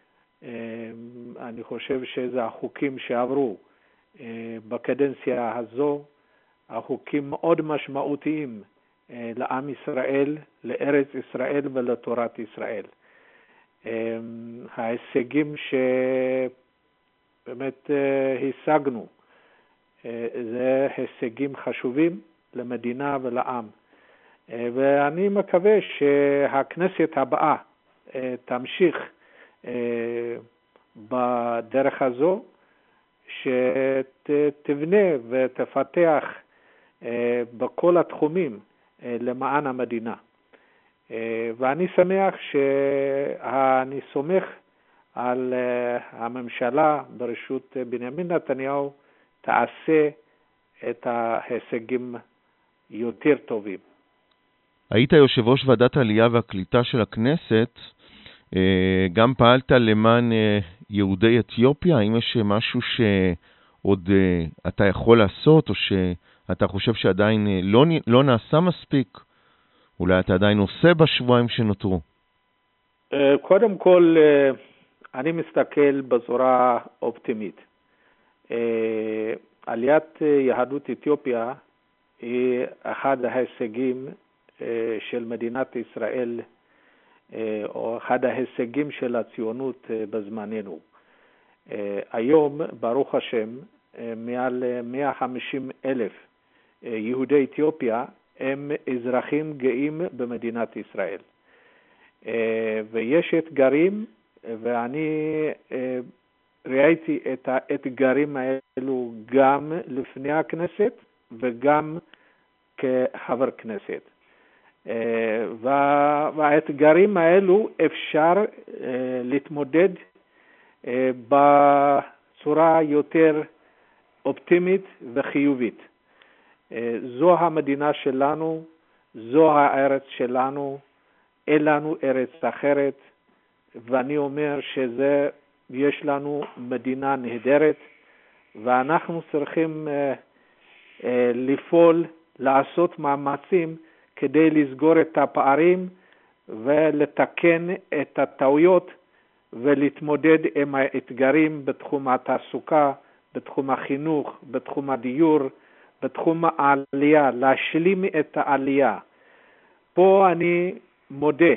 אני חושב שזה החוקים שעברו בקדנציה הזו, החוקים מאוד משמעותיים לעם ישראל, לארץ ישראל ולתורת ישראל. ההישגים שבאמת השגנו, זה הישגים חשובים למדינה ולעם. ואני מקווה שהכנסת הבאה תמשיך בדרך הזו, שתבנה ותפתח בכל התחומים למען המדינה. ואני שמח שאני סומך על הממשלה בראשות בנימין נתניהו תעשה את ההישגים יותר טובים. היית יושב ראש ועדת העלייה והקליטה של הכנסת, גם פעלת למען יהודי אתיופיה. האם יש משהו עוד uh, אתה יכול לעשות, או שאתה חושב שעדיין uh, לא, לא נעשה מספיק? אולי אתה עדיין עושה בשבועיים שנותרו? Uh, קודם כל, uh, אני מסתכל בצורה אופטימית. Uh, עליית uh, יהדות אתיופיה היא אחד ההישגים uh, של מדינת ישראל, uh, או אחד ההישגים של הציונות uh, בזמננו. Uh, היום, ברוך השם, uh, מעל מאה וחמישים אלף uh, יהודי אתיופיה הם אזרחים גאים במדינת ישראל. Uh, ויש אתגרים, ואני uh, ראיתי את האתגרים האלו גם לפני הכנסת וגם כחבר כנסת. Uh, והאתגרים האלו אפשר uh, להתמודד uh, בצורה יותר אופטימית וחיובית. Uh, זו המדינה שלנו, זו הארץ שלנו, אין לנו ארץ אחרת, ואני אומר שזה, יש לנו מדינה נהדרת, ואנחנו צריכים uh, uh, לפעול, לעשות מאמצים כדי לסגור את הפערים ולתקן את הטעויות ולהתמודד עם האתגרים בתחום התעסוקה, בתחום החינוך, בתחום הדיור, בתחום העלייה, להשלים את העלייה. פה אני מודה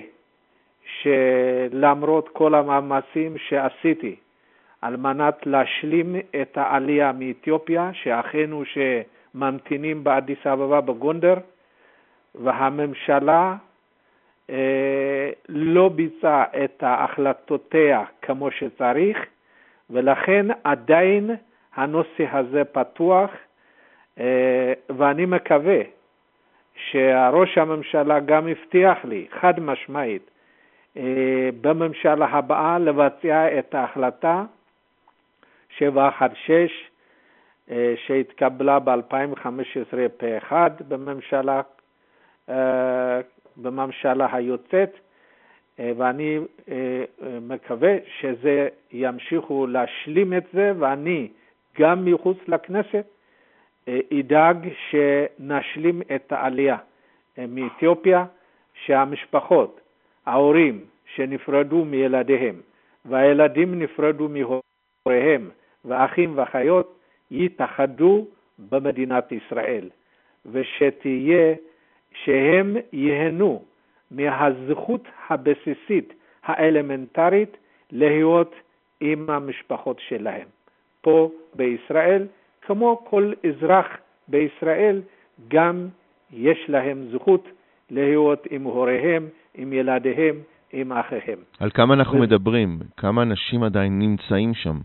שלמרות כל המאמצים שעשיתי על מנת להשלים את העלייה מאתיופיה, שאחינו שממתינים באדיס אבבה בגונדר, והממשלה אה, לא ביצעה את ההחלטותיה כמו שצריך, ולכן עדיין הנושא הזה פתוח, אה, ואני מקווה שראש הממשלה גם הבטיח לי חד משמעית אה, בממשלה הבאה לבצע את ההחלטה שבע אחת שש אה, שהתקבלה ב-אלפיים וחמש עשרה פה אחד בממשלה Uh, בממשלה היוצאת, uh, ואני uh, uh, מקווה שזה ימשיכו להשלים את זה, ואני גם מחוץ לכנסת uh, ידאג שנשלים את העלייה uh, מאתיופיה, שהמשפחות, ההורים שנפרדו מילדיהם והילדים נפרדו מהוריהם ואחים ואחיות יתאחדו במדינת ישראל, ושתהיה שהם יהנו מהזכות הבסיסית האלמנטרית להיות עם המשפחות שלהם. פה בישראל, כמו כל אזרח בישראל, גם יש להם זכות להיות עם הוריהם, עם ילדיהם, עם אחיהם. על כמה אנחנו ו... מדברים? כמה אנשים עדיין נמצאים שם?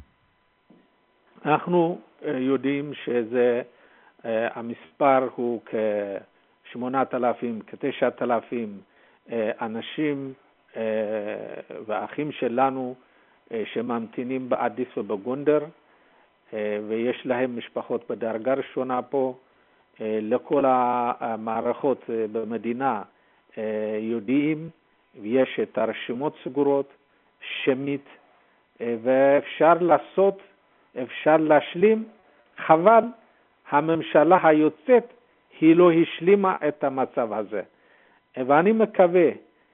אנחנו יודעים שזה, המספר הוא כ... שמונת אלפים, כתשעת אלפים אנשים ואחים שלנו שממתינים באדיס ובגונדר, ויש להם משפחות בדרגה ראשונה פה. לכל המערכות במדינה יודעים, ויש את הרשימות סגורות, שמית, ואפשר לעשות, אפשר להשלים. חבל, הממשלה היוצאת היא לא השלימה את המצב הזה. ואני מקווה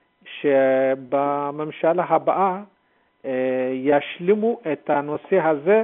שבממשלה הבאה ישלימו את הנושא הזה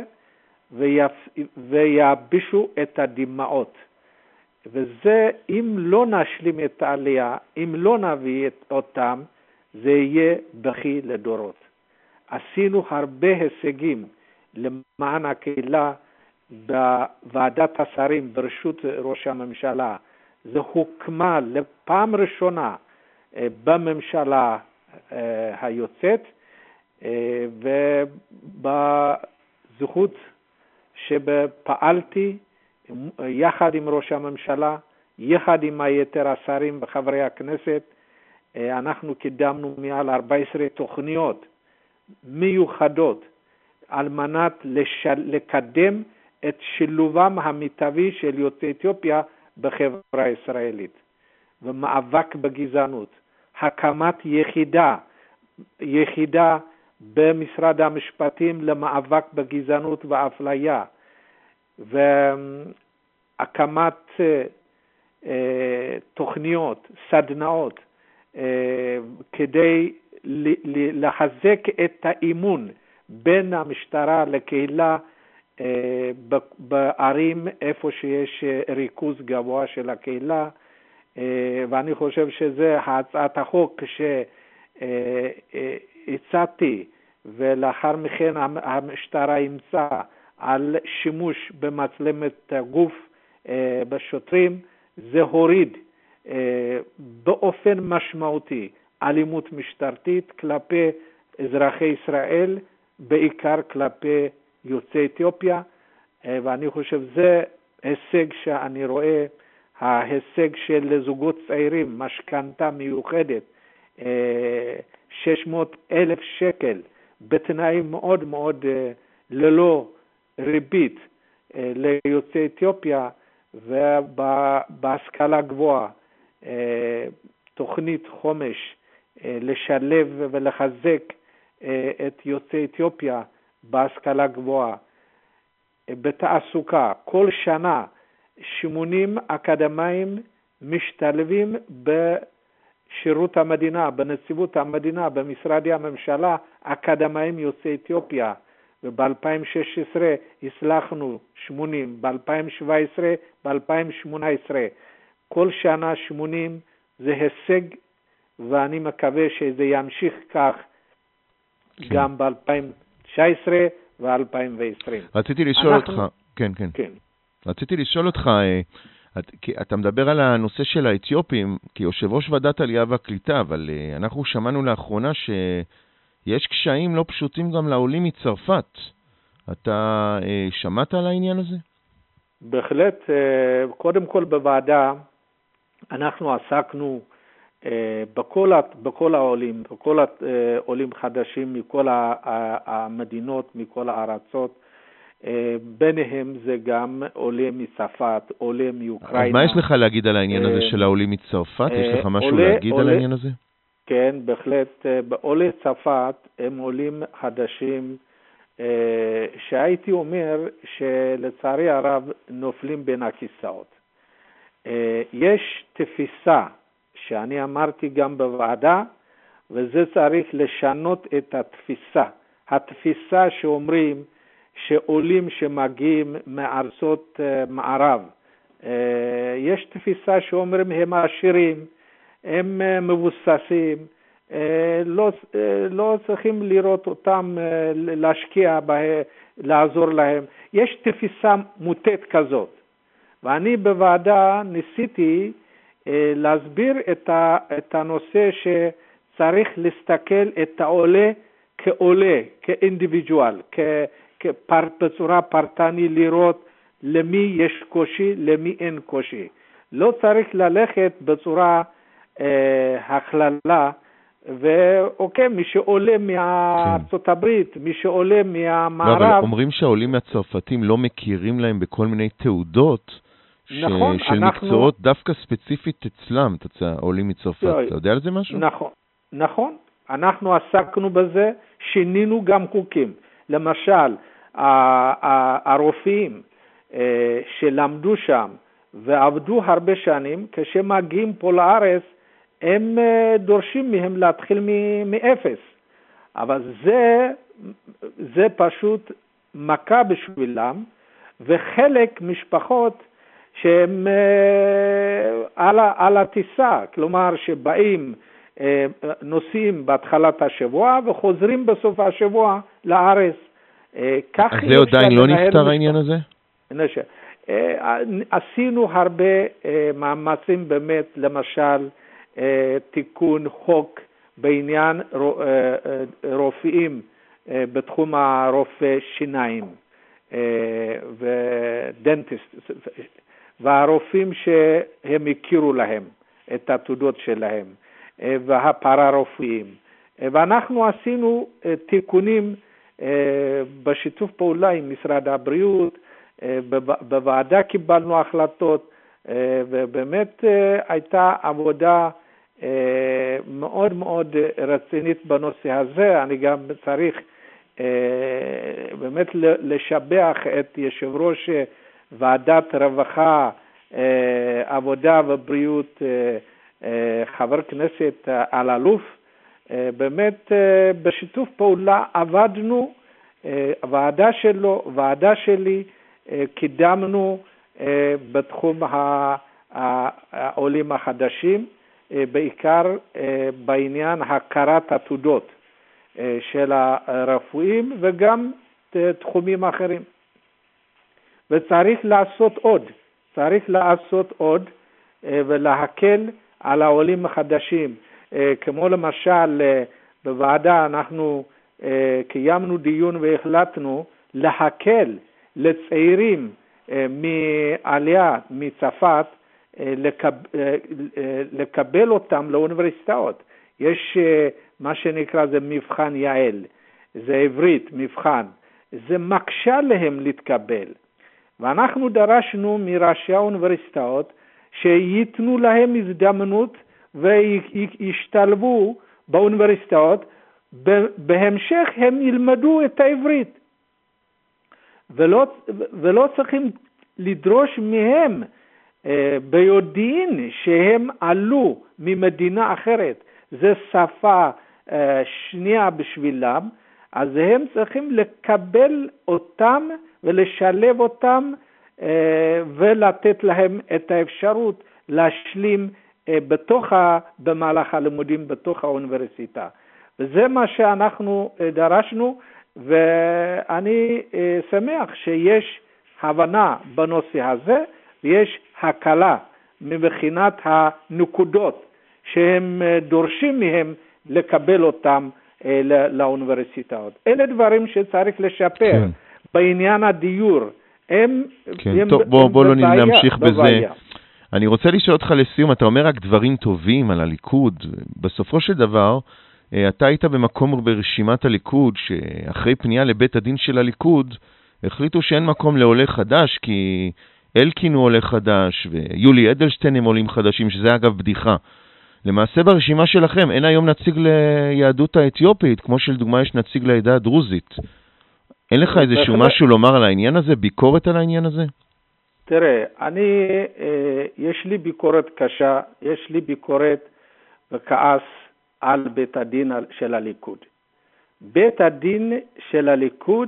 ויבישו את הדמעות. וזה, אם לא נשלים את העלייה, אם לא נביא אותם, זה יהיה בכי לדורות. עשינו הרבה הישגים למען הקהילה, בוועדת השרים ברשות ראש הממשלה. זה הוקמה לפעם ראשונה בממשלה היוצאת, ובזכות שבפעלתי יחד עם ראש הממשלה, יחד עם היתר השרים וחברי הכנסת, אנחנו קידמנו מעל ארבע עשרה תוכניות מיוחדות על מנת לשל... לקדם את שילובם המיטבי של יוצאי אתיופיה בחברה הישראלית, ומאבק בגזענות, הקמת יחידה, יחידה במשרד המשפטים למאבק בגזענות ואפליה, והקמת תוכניות, סדנאות, כדי לחזק את האימון בין המשטרה לקהילה בערים איפה שיש ריכוז גבוה של הקהילה, ואני חושב שזה הצעת החוק שהצעתי, ולאחר מכן המשטרה ימצא על שימוש במצלמת גוף בשוטרים, זה הוריד באופן משמעותי אלימות משטרתית כלפי אזרחי ישראל, בעיקר כלפי יוצאי אתיופיה, ואני חושב זה הישג שאני רואה, ההישג של זוגות צעירים, משכנתה מיוחדת, שש מאות אלף שקל, בתנאים מאוד מאוד ללא ריבית ליוצאי אתיופיה, ובהשכלה גבוהה, תוכנית חומש לשלב ולחזק את יוצאי אתיופיה בהשכלה גבוהה, בתעסוקה. כל שנה שמונים אקדמאים משתלבים בשירות המדינה, בנציבות המדינה, במשרדי הממשלה, אקדמאים יוצאי אתיופיה, וב-אלפיים ושש עשרה הצלחנו שמונים, ב-אלפיים שבע עשרה, ב-אלפיים שמונה עשרה. כל שנה שמונים, זה הישג, ואני מקווה שזה ימשיך כך כן. גם ב-אלפיים תשע עשרה ו-אלפיים עשרים. רציתי לשאול אנחנו... אותך, כן, כן. כן. רציתי לשאול אותך, אתה מדבר על הנושא של האתיופים, כיושב ראש ועדת עלייה והקליטה, אבל אנחנו שמענו לאחרונה שיש קשיים לא פשוטים גם לעולים מצרפת. אתה שמעת על העניין הזה? בהחלט, קודם כל בוועדה, אנחנו עסקנו בכל, בכל העולים, בכל העולים חדשים מכל המדינות, מכל הארצות, ביניהם זה גם עולים מצרפת, עולים מאוקראינה. אז מה יש לך להגיד על העניין הזה של העולים מצרפת? יש לך משהו להגיד על העניין הזה? כן, בהחלט. בעולי צרפת הם עולים חדשים, שהייתי אומר שלצערי הרב נופלים בין הכיסאות. יש תפיסה שאני אמרתי גם בוועדה, וזה צריך לשנות את התפיסה. התפיסה שאומרים שעולים שמגיעים מארצות מערב, יש תפיסה שאומרים הם עשירים, הם מבוססים, לא, לא צריכים לראות אותם, להשקיע, לעזור להם. יש תפיסה מוטית כזאת. ואני בוועדה ניסיתי להסביר את, ה, את הנושא שצריך להסתכל את העולה כעולה, כאינדיבידואל, כפר, בצורה פרטני, לראות למי יש קושי, למי אין קושי. לא צריך ללכת בצורה אה, הכללה, ואוקיי, מי שעולה מארצות הברית, מי שעולה מהמערב... לא, אבל אומרים שהעולים מהצרפתים לא מכירים להם בכל מיני תעודות, נכון, של אנחנו... מקצועות דווקא ספציפית אצלם, העולים מצרפת. לא, אתה יודע על זה משהו? נכון, נכון. אנחנו עסקנו בזה, שינינו גם חוקים. למשל, הרופאים שלמדו שם ועבדו הרבה שנים, כשמגיעים פה לארץ, הם דורשים מהם להתחיל מאפס. אבל זה, זה פשוט מכה בשבילם, וחלק משפחות שהם על, על הטיסה, כלומר שבאים, נוסעים בהתחלת השבוע וחוזרים בסוף השבוע לארץ. אז זה עדיין לא נפתר העניין הזה? נשאר. עשינו הרבה מאמצים באמת, למשל תיקון חוק בעניין רופאים בתחום הרופא שיניים ודנטיסט, והרופאים שהם הכירו להם את התעודות שלהם, והפרה-רופאים. ואנחנו עשינו תיקונים בשיתוף פעולה עם משרד הבריאות, בוועדה קיבלנו החלטות, ובאמת הייתה עבודה מאוד מאוד רצינית בנושא הזה. אני גם צריך באמת לשבח את יושב ראש ועדת רווחה, עבודה ובריאות, חבר כנסת אלאלוף, באמת בשיתוף פעולה עבדנו, ועדה שלו, ועדה שלי, קידמנו בתחום העולים החדשים, בעיקר בעניין הכרת עתודות של הרפואים וגם תחומים אחרים. וצריך לעשות עוד, צריך לעשות עוד ולהקל על העולים החדשים. כמו למשל בוועדה אנחנו קיימנו דיון והחלטנו להקל לצעירים מעלייה מצרפת לקבל, לקבל אותם לאוניברסיטאות. יש מה שנקרא זה מבחן יעל, זה עברית, מבחן. זה מקשה להם להתקבל. ואנחנו דרשנו מראשי האוניברסיטאות שיתנו להם הזדמנות וישתלבו באוניברסיטאות, בהמשך הם ילמדו את העברית. ולא, ולא צריכים לדרוש מהם ביודעין שהם עלו ממדינה אחרת, זה שפה שנייה בשבילם, אז הם צריכים לקבל אותם ולשלב אותם ולתת להם את האפשרות להשלים בתוך, במהלך הלימודים בתוך האוניברסיטה. וזה מה שאנחנו דרשנו, ואני שמח שיש הבנה בנושא הזה, ויש הקלה מבחינת הנקודות שהם דורשים מהם לקבל אותם לאוניברסיטאות. אלה דברים שצריך לשפר. כן. בעניין הדיור. הם, כן, הם, טוב, בוא, הם בוא לא בבעיה, נמשיך בבעיה. בזה. אני רוצה לשאול אותך לסיום, אתה אומר רק דברים טובים על הליכוד. בסופו של דבר, אתה היית במקום ברשימת הליכוד, שאחרי פנייה לבית הדין של הליכוד, החליטו שאין מקום לעולה חדש, כי אלקין הוא עולה חדש, ויולי אדלשטיין הם עולים חדשים, שזה אגב בדיחה. למעשה ברשימה שלכם אין היום נציג ליהדות האתיופית, כמו שלדוגמה יש נציג לעדה הדרוזית. אין לך איזשהו משהו לומר על העניין הזה, ביקורת על העניין הזה? תראה, אני, יש לי ביקורת קשה, יש לי ביקורת וכעס על בית הדין של הליכוד. בית הדין של הליכוד,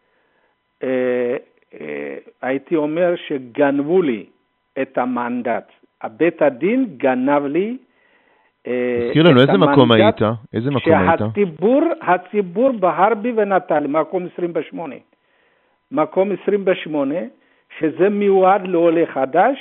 הייתי אומר שגנבו לי את המנדט. בית הדין גנב לי תזכיר לנו, איזה מקום היית? איזה מקום היית? שהציבור, הציבור בחר בי ונתן, מקום עשרים ושמונה. מקום עשרים ושמונה, שזה מיועד לעולה חדש,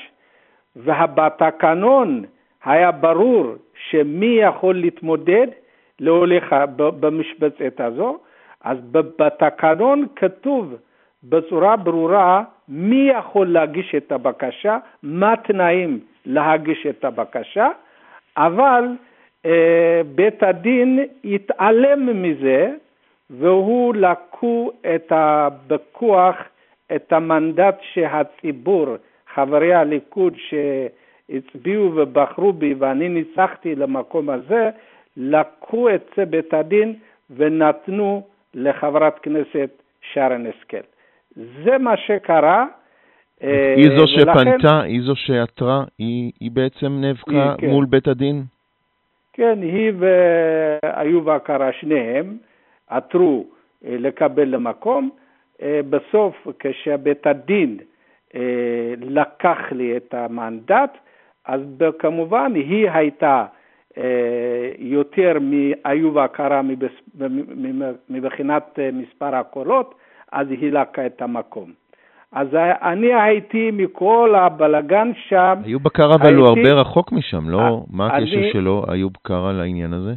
ובתקנון היה ברור שמי יכול להתמודד לעולה במשבצת הזו, אז בתקנון כתוב בצורה ברורה מי יכול להגיש את הבקשה, מה תנאים להגיש את הבקשה, אבל אה, בית הדין התעלם מזה, והוא לקחו את בכוח את המנדט שהציבור, חברי הליכוד שהצביעו ובחרו בי ואני ניצחתי למקום הזה, לקחו את זה בית הדין ונתנו לחברת כנסת שרן השכל. זה מה שקרה. היא זו שפנתה, היא זו שעתרה, היא, היא בעצם נאבקה כן. מול בית הדין? כן, היא ואיוב הקרא שניהם עתרו לקבל למקום. בסוף כשבית הדין לקח לי את המנדט, אז כמובן היא הייתה יותר מאיוב הקרא מבחינת מספר הקולות, אז היא לקחה את המקום. אז אני הייתי מכל הבלגן שם. איוב קרא אבל הוא הרבה רחוק משם, לא? מה הקשר שלו, איוב קרא, לעניין הזה?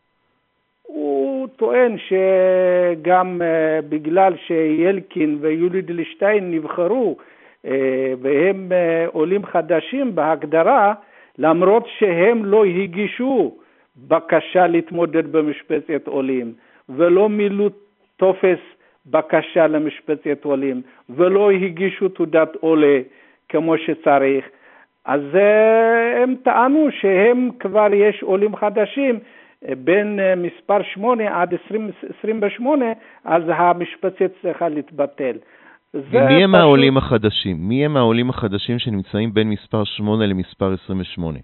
הוא טוען שגם בגלל שאלקין ויולי אדלשטיין נבחרו, והם עולים חדשים בהגדרה, למרות שהם לא הגישו בקשה להתמודד במשבצת עולים, ולא מילאו טופס בקשה למשבצת עולים, ולא הגישו תעודת עולה כמו שצריך, אז הם טענו שהם כבר יש עולים חדשים, בין מספר שמונה עד עשרים ושמונה, אז המשבצת צריכה להתבטל. מי הם העולים החדשים? מי הם העולים החדשים שנמצאים בין מספר שמונה למספר עשרים ושמונה?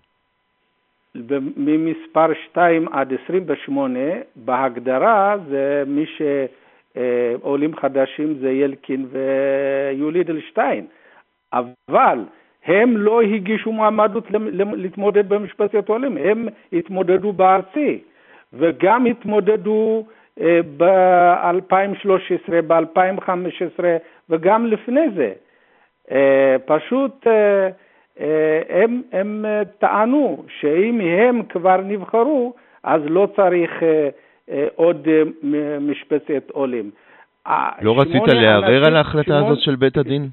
ממספר שתיים עד עשרים ושמונה, בהגדרה זה מי שעולים חדשים זה ילקין ויולי אדלשטיין, אבל הם לא הגישו מועמדות להתמודד במשבצת עולים, הם התמודדו בארצי, וגם התמודדו ב-אלפיים ושלוש עשרה, ב-אלפיים וחמש עשרה, וגם לפני זה. פשוט הם, הם טענו שאם הם כבר נבחרו, אז לא צריך עוד משבצת עולים. לא רצית לערער על ההחלטה הזאת של בית הדין?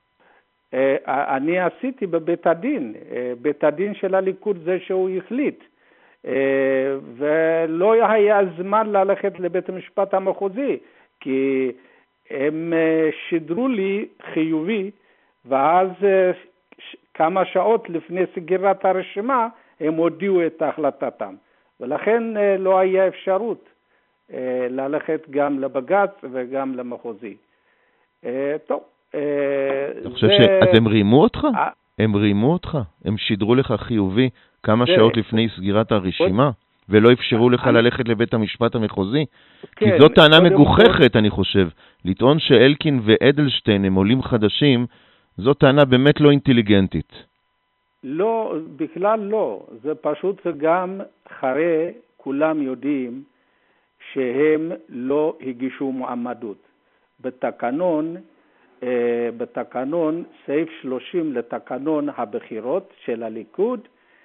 אני עשיתי בבית הדין. בית הדין של הליכוד זה שהוא החליט. ולא היה זמן ללכת לבית המשפט המחוזי, כי הם שידרו לי חיובי, ואז כמה שעות לפני סגירת הרשימה הם הודיעו את החלטתם, ולכן לא היה אפשרות ללכת גם לבג"ץ וגם למחוזי. טוב. אתה חושב שהם רימו אותך? הם רימו אותך? הם שידרו לך חיובי כמה שעות לפני סגירת הרשימה, ולא אפשרו לך ללכת לבית המשפט המחוזי? כי זו טענה מגוחכת, אני חושב. לטעון שאלקין ואדלשטיין הם עולים חדשים, זו טענה באמת לא אינטליגנטית. לא, בכלל לא. זה פשוט גם אחרי כולם יודעים שהם לא הגישו מועמדות. בתקנון, בתקנון, סעיף שלושים לתקנון הבחירות של הליכוד,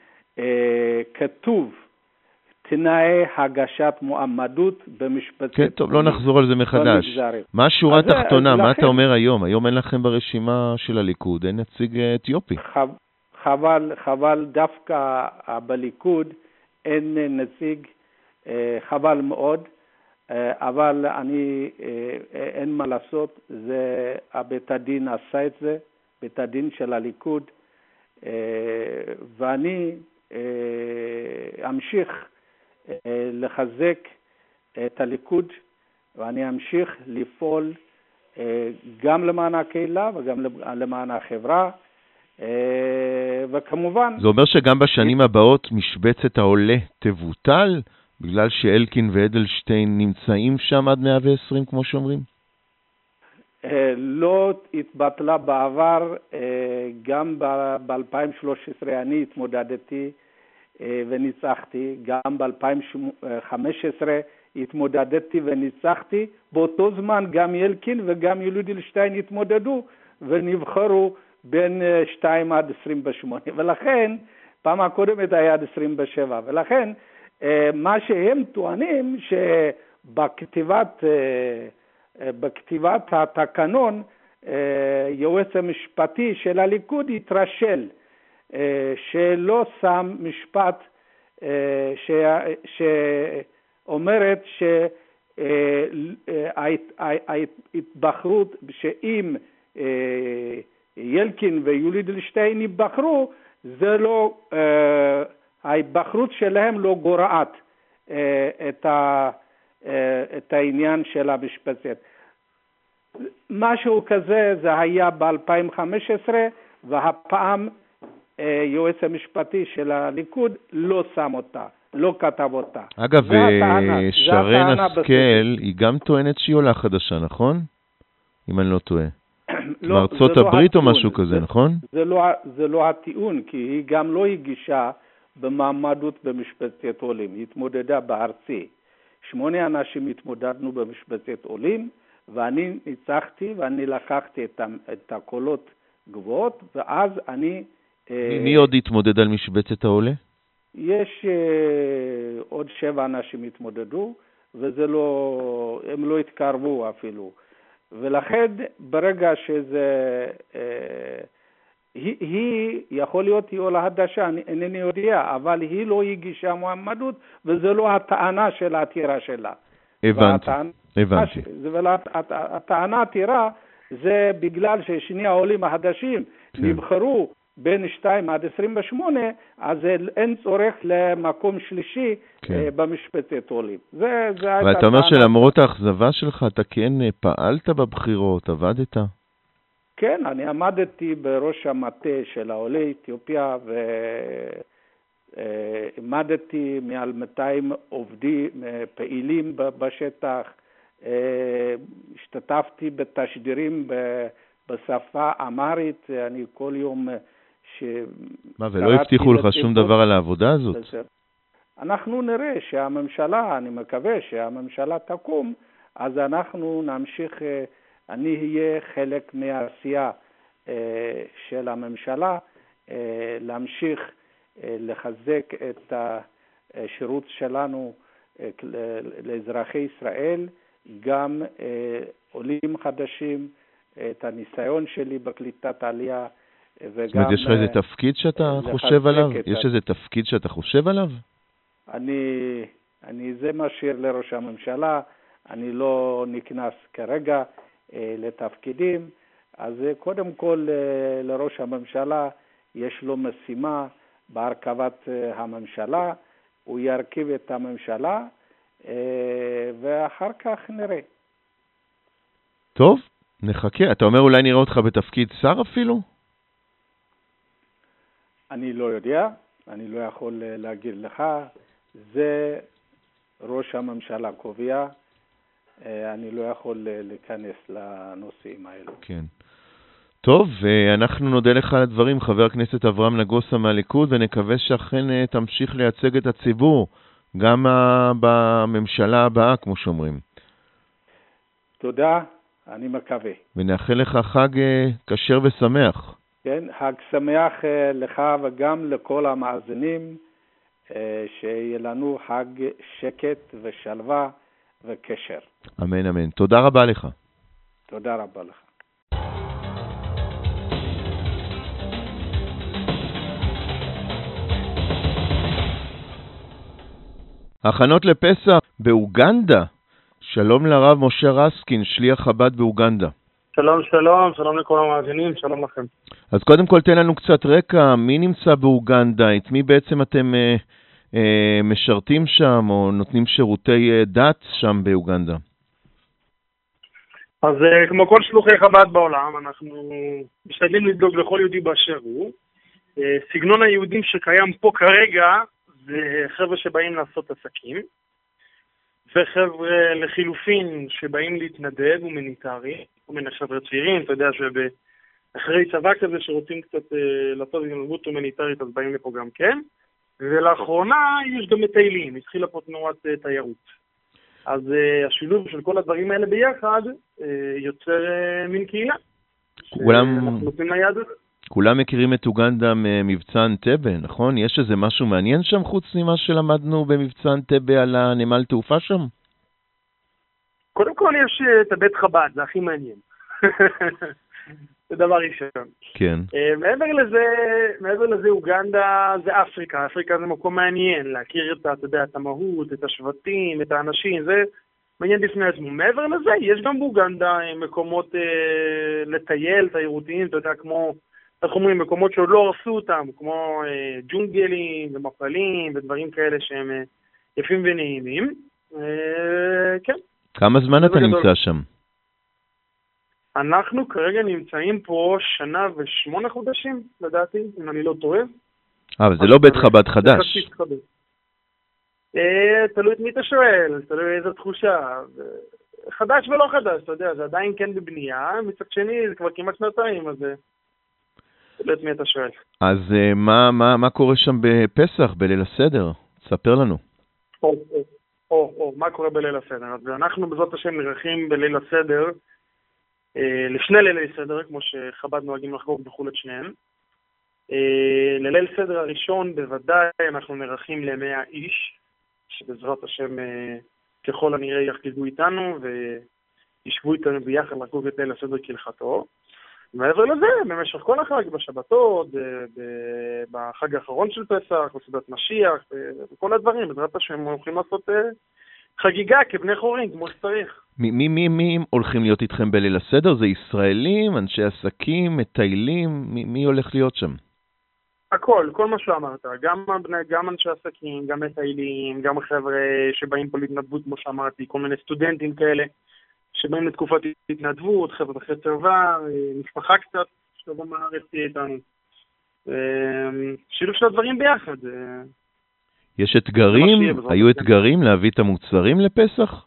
כתוב תנאי הגשת מועמדות במשבצת. כן, טוב, לא נחזור על זה מחדש. מה השורה התחתונה? מה אתה אומר היום? היום אין לכם ברשימה של הליכוד, אין נציג אתיופי. חבל, חבל, דווקא בליכוד אין נציג, חבל מאוד, אבל אני, אין מה לעשות, זה בית הדין עשה את זה, בית הדין של הליכוד, ואני אמשיך לחזק את הליכוד, ואני אמשיך לפעול גם למען הקהילה וגם למען החברה, וכמובן... זה אומר שגם בשנים הבאות משבצת העולה תבוטל, בגלל שאלקין ואדלשטיין נמצאים שם עד מאה ועשרים, כמו שאומרים? לא התבטלה בעבר, גם ב-אלפיים ושלוש עשרה אני התמודדתי וניצחתי, גם ב-אלפיים וחמש עשרה התמודדתי וניצחתי, באותו זמן גם אלקין וגם יולי אדלשטיין התמודדו ונבחרו בין שתיים עד עשרים ושמונה, ולכן פעם הקודמת היה עד עשרים ושבע, ולכן מה שהם טוענים שבכתיבת בכתיבת התקנון יועץ המשפטי של הליכוד התרשל שלא שם משפט שאומרת שההתבחרות שאם ילקין ויולי אדלשטיין ייבחרו, זה לא, ההתבחרות שלהם לא גורעת את ה את העניין של המשבצת. משהו כזה זה היה ב-אלפיים וחמש עשרה, והפעם יועץ המשפטי של הליכוד לא שם אותה, לא כתב אותה. אגב, שרן השכל היא גם טוענת שהיא עולה חדשה, נכון? אם אני לא טועה. מארצות הברית או משהו כזה, נכון? זה לא הטיעון, כי היא גם לא הגישה במעמדות במשבצת עולים, היא התמודדה בארצי. שמונה אנשים התמודדנו במשבצת עולים, ואני ניצחתי ואני לקחתי את, את הקולות גבוהות, ואז אני... מי עוד התמודד על משבצת העולה? יש אה, עוד שבע אנשים התמודדו, וזה לא, הם לא התקרבו אפילו. ולכן ברגע שזה... אה, היא, היא, יכול להיות היא עולה חדשה, אינני יודע, אבל היא לא הגישה מועמדות, וזה לא הטענה של העתירה שלה. הבנתי, הבנתי. והטענה העתירה זה בגלל ששני העולים החדשים נבחרו בין שתיים עד עשרים ושמונה, אז אין צורך למקום שלישי במשבצת עולים. ואתה אומר שלמרות האכזבה שלך, אתה כן פעלת בבחירות, עבדת? כן, אני עמדתי בראש המטה של העולי אתיופיה ועמדתי מעל מאתיים עובדים פעילים בשטח, השתתפתי בתשדירים בשפה אמהרית, אני כל יום ש... מה, ולא הבטיחו לך שום דבר על העבודה הזאת? אנחנו נראה שהממשלה, אני מקווה שהממשלה תקום, אז אנחנו נמשיך, אני אהיה חלק מהעשייה של הממשלה, להמשיך לחזק את השירות שלנו לאזרחי ישראל, גם עולים חדשים, את הניסיון שלי בקליטת עלייה, וגם... זאת אומרת, יש לך איזה תפקיד שאתה חושב עליו? יש איזה תפקיד שאתה חושב עליו? אני, אני זה משאיר לראש הממשלה, אני לא נכנס כרגע אה, לתפקידים, אז קודם כל אה, לראש הממשלה יש לו משימה בהרכבת אה, הממשלה, הוא ירכיב את הממשלה, אה, ואחר כך נראה. טוב, נחכה. אתה אומר אולי נראה אותך בתפקיד שר אפילו? אני לא יודע, אני לא יכול להגיד לך, זה ראש הממשלה קובע, אני לא יכול להיכנס לנושאים האלו. כן. טוב, אנחנו נודה לך על הדברים, חבר הכנסת אברהם נגוסה מהליכוד, ונקווה שאכן תמשיך לייצג את הציבור, גם בממשלה הבאה, כמו שאומרים. תודה, אני מקווה. ונאחל לך חג כשר ושמח. כן, חג שמח לך וגם לכל המאזינים, שיהיה לנו חג שקט ושלווה וקשר. אמן, אמן. תודה רבה לך. תודה רבה לך. הכנות לפסח באוגנדה. שלום לרב משה רסקין, שליח חב"ד באוגנדה. שלום, שלום, שלום לכל המאזינים, שלום לכם. אז קודם כל תן לנו קצת רקע, מי נמצא באוגנדה? את מי בעצם אתם אה, אה, משרתים שם או נותנים שירותי אה, דת שם באוגנדה? אז אה, כמו כל שלוחי חב"ד בעולם, אנחנו משתדלים לדאוג לכל יהודי באשר הוא. אה, סגנון היהודים שקיים פה כרגע זה חבר'ה שבאים לעשות עסקים, וחבר'ה לחילופין שבאים להתנדב הומניטרי, כל מיני חבר'ה צעירים, אתה יודע שאחרי צבא כזה שרוצים קצת אה, לעשות התנדבות הומניטרית, אז באים לפה גם כן. ולאחרונה יש גם מטיילים, התחילה פה תנועת אה, תיירות. אז אה, השילוב של כל הדברים האלה ביחד אה, יוצר אה, מין קהילה. כולם... אנחנו נותנים ליהדות. כולם מכירים את אוגנדה ממבצע אנטבה, נכון? יש איזה משהו מעניין שם חוץ ממה שלמדנו במבצע אנטבה על הנמל תעופה שם? קודם כל יש את הבית חב"ד, זה הכי מעניין. זה דבר ראשון. כן. מעבר לזה, מעבר לזה אוגנדה זה אפריקה. אפריקה זה מקום מעניין, להכיר את, אתה יודע, את המהות, את השבטים, את האנשים, זה מעניין בפני עצמו. מעבר לזה, יש גם באוגנדה מקומות אה, לטייל, תיירותיים, אתה יודע, כמו... איך אומרים, מקומות שעוד לא הרסו אותם, כמו אה, ג'ונגלים ומפלים ודברים כאלה שהם אה, יפים ונעימים. אה, כן. כמה זמן אתה נמצא גדול. שם? אנחנו כרגע נמצאים פה שנה ושמונה חודשים, לדעתי, אם אני לא טועה. אה, אבל זה לא בית חב"ד חדש. אה, תלוי את מי אתה שואל, תלוי איזו תחושה. חדש ולא חדש, אתה יודע, זה עדיין כן בבנייה, מצד שני זה כבר כמעט שנתיים, אז... את מי אתה שואל. אז uh, מה, מה, מה קורה שם בפסח, בליל הסדר? תספר לנו. או, או, או, או, מה קורה בליל הסדר? אז אנחנו בעזרת השם נערכים בליל הסדר, אה, לשני לילי סדר, כמו שחב"ד נוהגים לחגוג בחול את שניהם. אה, לליל סדר הראשון בוודאי אנחנו נערכים ל-מאה איש, שבעזרת השם אה, ככל הנראה יחגגו איתנו וישבו איתנו ביחד לחגוג את ליל הסדר כהלכתו. מעבר לזה, במשך כל החג, בשבתות, בחג האחרון של פסח, בסעודת משיח, וכל הדברים, בעזרת השם הולכים לעשות חגיגה כבני חורין, כמו שצריך. מי, מי, מי, מי הולכים להיות איתכם בליל הסדר? זה ישראלים, אנשי עסקים, מטיילים? מי, מי הולך להיות שם? הכל, כל מה שאמרת, גם, גם אנשי עסקים, גם מטיילים, גם חבר'ה שבאים פה להתנדבות, כמו שאמרתי, כל מיני סטודנטים כאלה. שבאים לתקופת התנדבות, חבר'ה אחרי צבא, משפחה קצת, שטובה מהארץ תהיה איתנו. שילוב של הדברים ביחד. יש אתגרים? היו אתגרים להביא את המוצרים לפסח?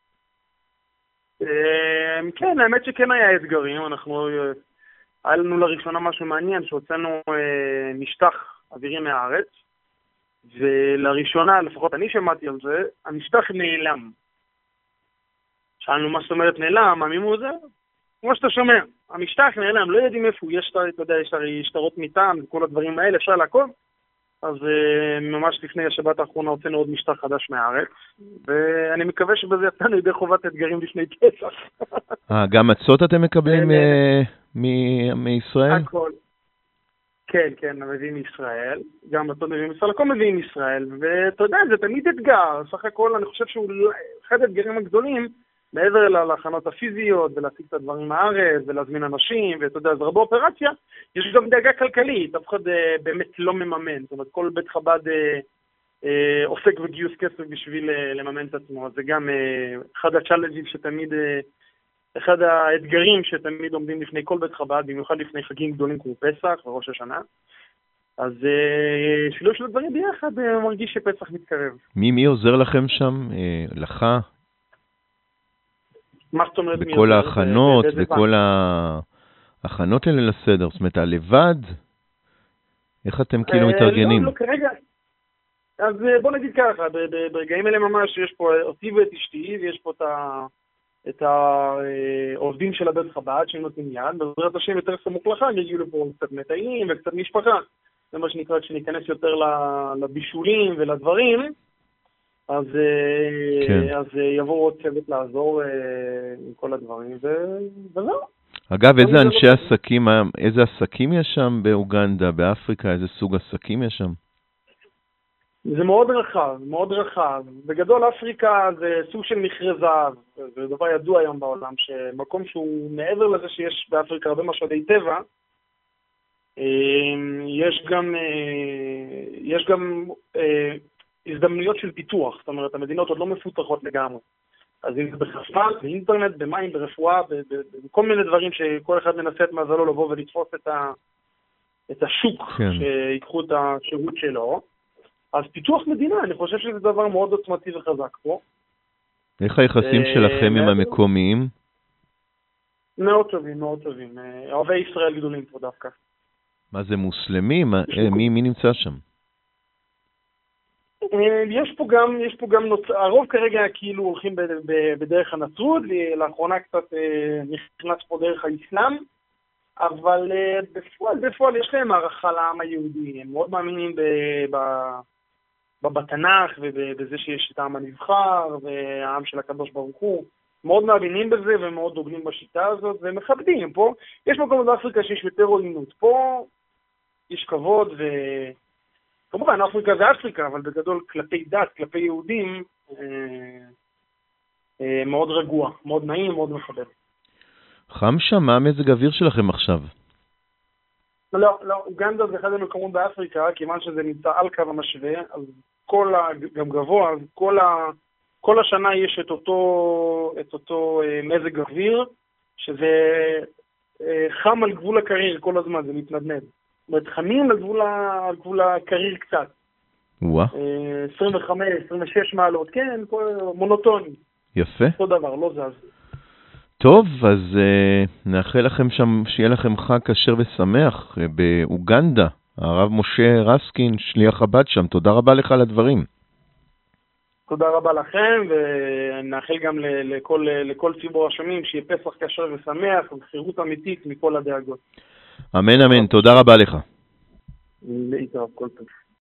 כן, האמת שכן היה אתגרים. אנחנו, היה לנו לראשונה משהו מעניין, שהוצאנו משטח אווירי מהארץ, ולראשונה, לפחות אני שמעתי על זה, המשטח נעלם. שאלנו מה זאת אומרת נעלם, מה מימו זה? כמו שאתה שומע, המשטח נעלם, לא יודעים איפה, יש, אתה יודע, יש הרי שטרות מטעם, וכל הדברים האלה, אפשר לעקוב. אז ממש לפני השבת האחרונה הוצאנו עוד משטח חדש מהארץ, ואני מקווה שבזה יצאנו ידי חובת אתגרים לפני פסח. אה, גם מצות אתם מקבלים מישראל? הכל. כן, כן, מביאים מישראל, גם מצות מביאים מישראל, הכל מביאים מישראל, ואתה יודע, זה תמיד אתגר, סך הכל אני חושב שהוא אחד האתגרים הגדולים, מעבר להכנות הפיזיות, ולהשיג את הדברים מהארץ, ולהזמין אנשים, ואתה יודע, זה הרבה אופרציה, יש גם דאגה כלכלית, אף אחד באמת לא מממן, זאת אומרת, כל בית חב"ד עוסק בגיוס כסף בשביל לממן את עצמו, אז זה גם אחד הצ'אלנג'ים שתמיד, אחד האתגרים שתמיד עומדים לפני כל בית חב"ד, במיוחד לפני חגים גדולים כמו פסח וראש השנה, אז שילוב של הדברים ביחד מרגיש שפסח מתקרב. מי מי עוזר לכם שם? לך? מה זאת אומרת? בכל ההכנות, בכל ההכנות האלה לסדר, זאת אומרת, הלבד, איך אתם כאילו מתארגנים? לא, לא, כרגע, אז בוא נגיד ככה, ברגעים האלה ממש יש פה אותי ואת אשתי, ויש פה את העובדים של הבית חב"ד, שהם נותנים יד, בעזרת השם יותר סמוך לחג, יגיעו לפה קצת מטעים וקצת משפחה, זה מה שנקרא, כשניכנס יותר לבישולים ולדברים, אז, כן. אז יבואו עוד צוות לעזור עם כל הדברים, וזהו. אגב, איזה אנשי עסקים, איזה עסקים יש שם באוגנדה, באפריקה, איזה סוג עסקים יש שם? זה מאוד רחב, מאוד רחב. בגדול אפריקה זה סוג של מכרה זהב, זה דבר ידוע היום בעולם, שמקום שהוא מעבר לזה שיש באפריקה הרבה משאבי טבע, יש גם, יש גם הזדמנויות של פיתוח, זאת אומרת, המדינות עוד לא מפותחות לגמרי. אז אם זה בחשמל, באינטרנט, במים, ברפואה, בכל מיני דברים שכל אחד מנסה את מזלו לבוא ולתפוס את, ה, את השוק, כן. שיקחו את השירות שלו. אז פיתוח מדינה, אני חושב שזה דבר מאוד עוצמתי וחזק פה. איך היחסים שלכם עם המקומיים? מאוד טובים, מאוד טובים. אוהבי ישראל גדולים פה דווקא. מה זה מוסלמים? מי, מי נמצא שם? יש פה גם, יש פה גם נוצ... הרוב כרגע כאילו הולכים ב- ב- בדרך הנצרות, לאחרונה קצת נכנס פה דרך האסלאם, אבל בפועל, בפועל יש להם הערכה לעם היהודי, הם מאוד מאמינים ב- ב- בתנ"ך ובזה שיש את העם הנבחר והעם של הקדוש ברוך הוא, מאוד מאמינים בזה ומאוד דוגלים בשיטה הזאת ומכבדים. פה יש מקום באפריקה שיש יותר עוינות, פה יש כבוד ו... כמובן, אפריקה זה אפריקה, אבל בגדול כלפי דת, כלפי יהודים, אה, אה, מאוד רגוע, מאוד נעים, מאוד מכבד. חם שם, מה המזג האוויר שלכם עכשיו? לא, לא, אוגנדה זה אחד המקומות באפריקה, כיוון שזה נמצא על קו המשווה, אז כל ה... גם גבוה, אז כל, ה, כל השנה יש את אותו, את אותו אה, מזג אוויר, שזה אה, חם על גבול הקריר כל הזמן, זה מתנדנד. מתחמים על גבול, על גבול הקריר קצת. וואה. עשרים וחמש, עשרים ושש מעלות, כן, מונוטוני. יפה. אותו דבר, לא זז. טוב, אז uh, נאחל לכם שם, שיהיה לכם חג כשר ושמח uh, באוגנדה. הרב משה רסקין, שליח חב"ד שם, תודה רבה לך על הדברים. תודה רבה לכם, ונאחל גם לכל, לכל ציבור השומעים שיהיה פסח כשר ושמח, וחירות אמיתית מכל הדאגות. אמן אמן, תודה רבה לך. להתראות, כל טוב.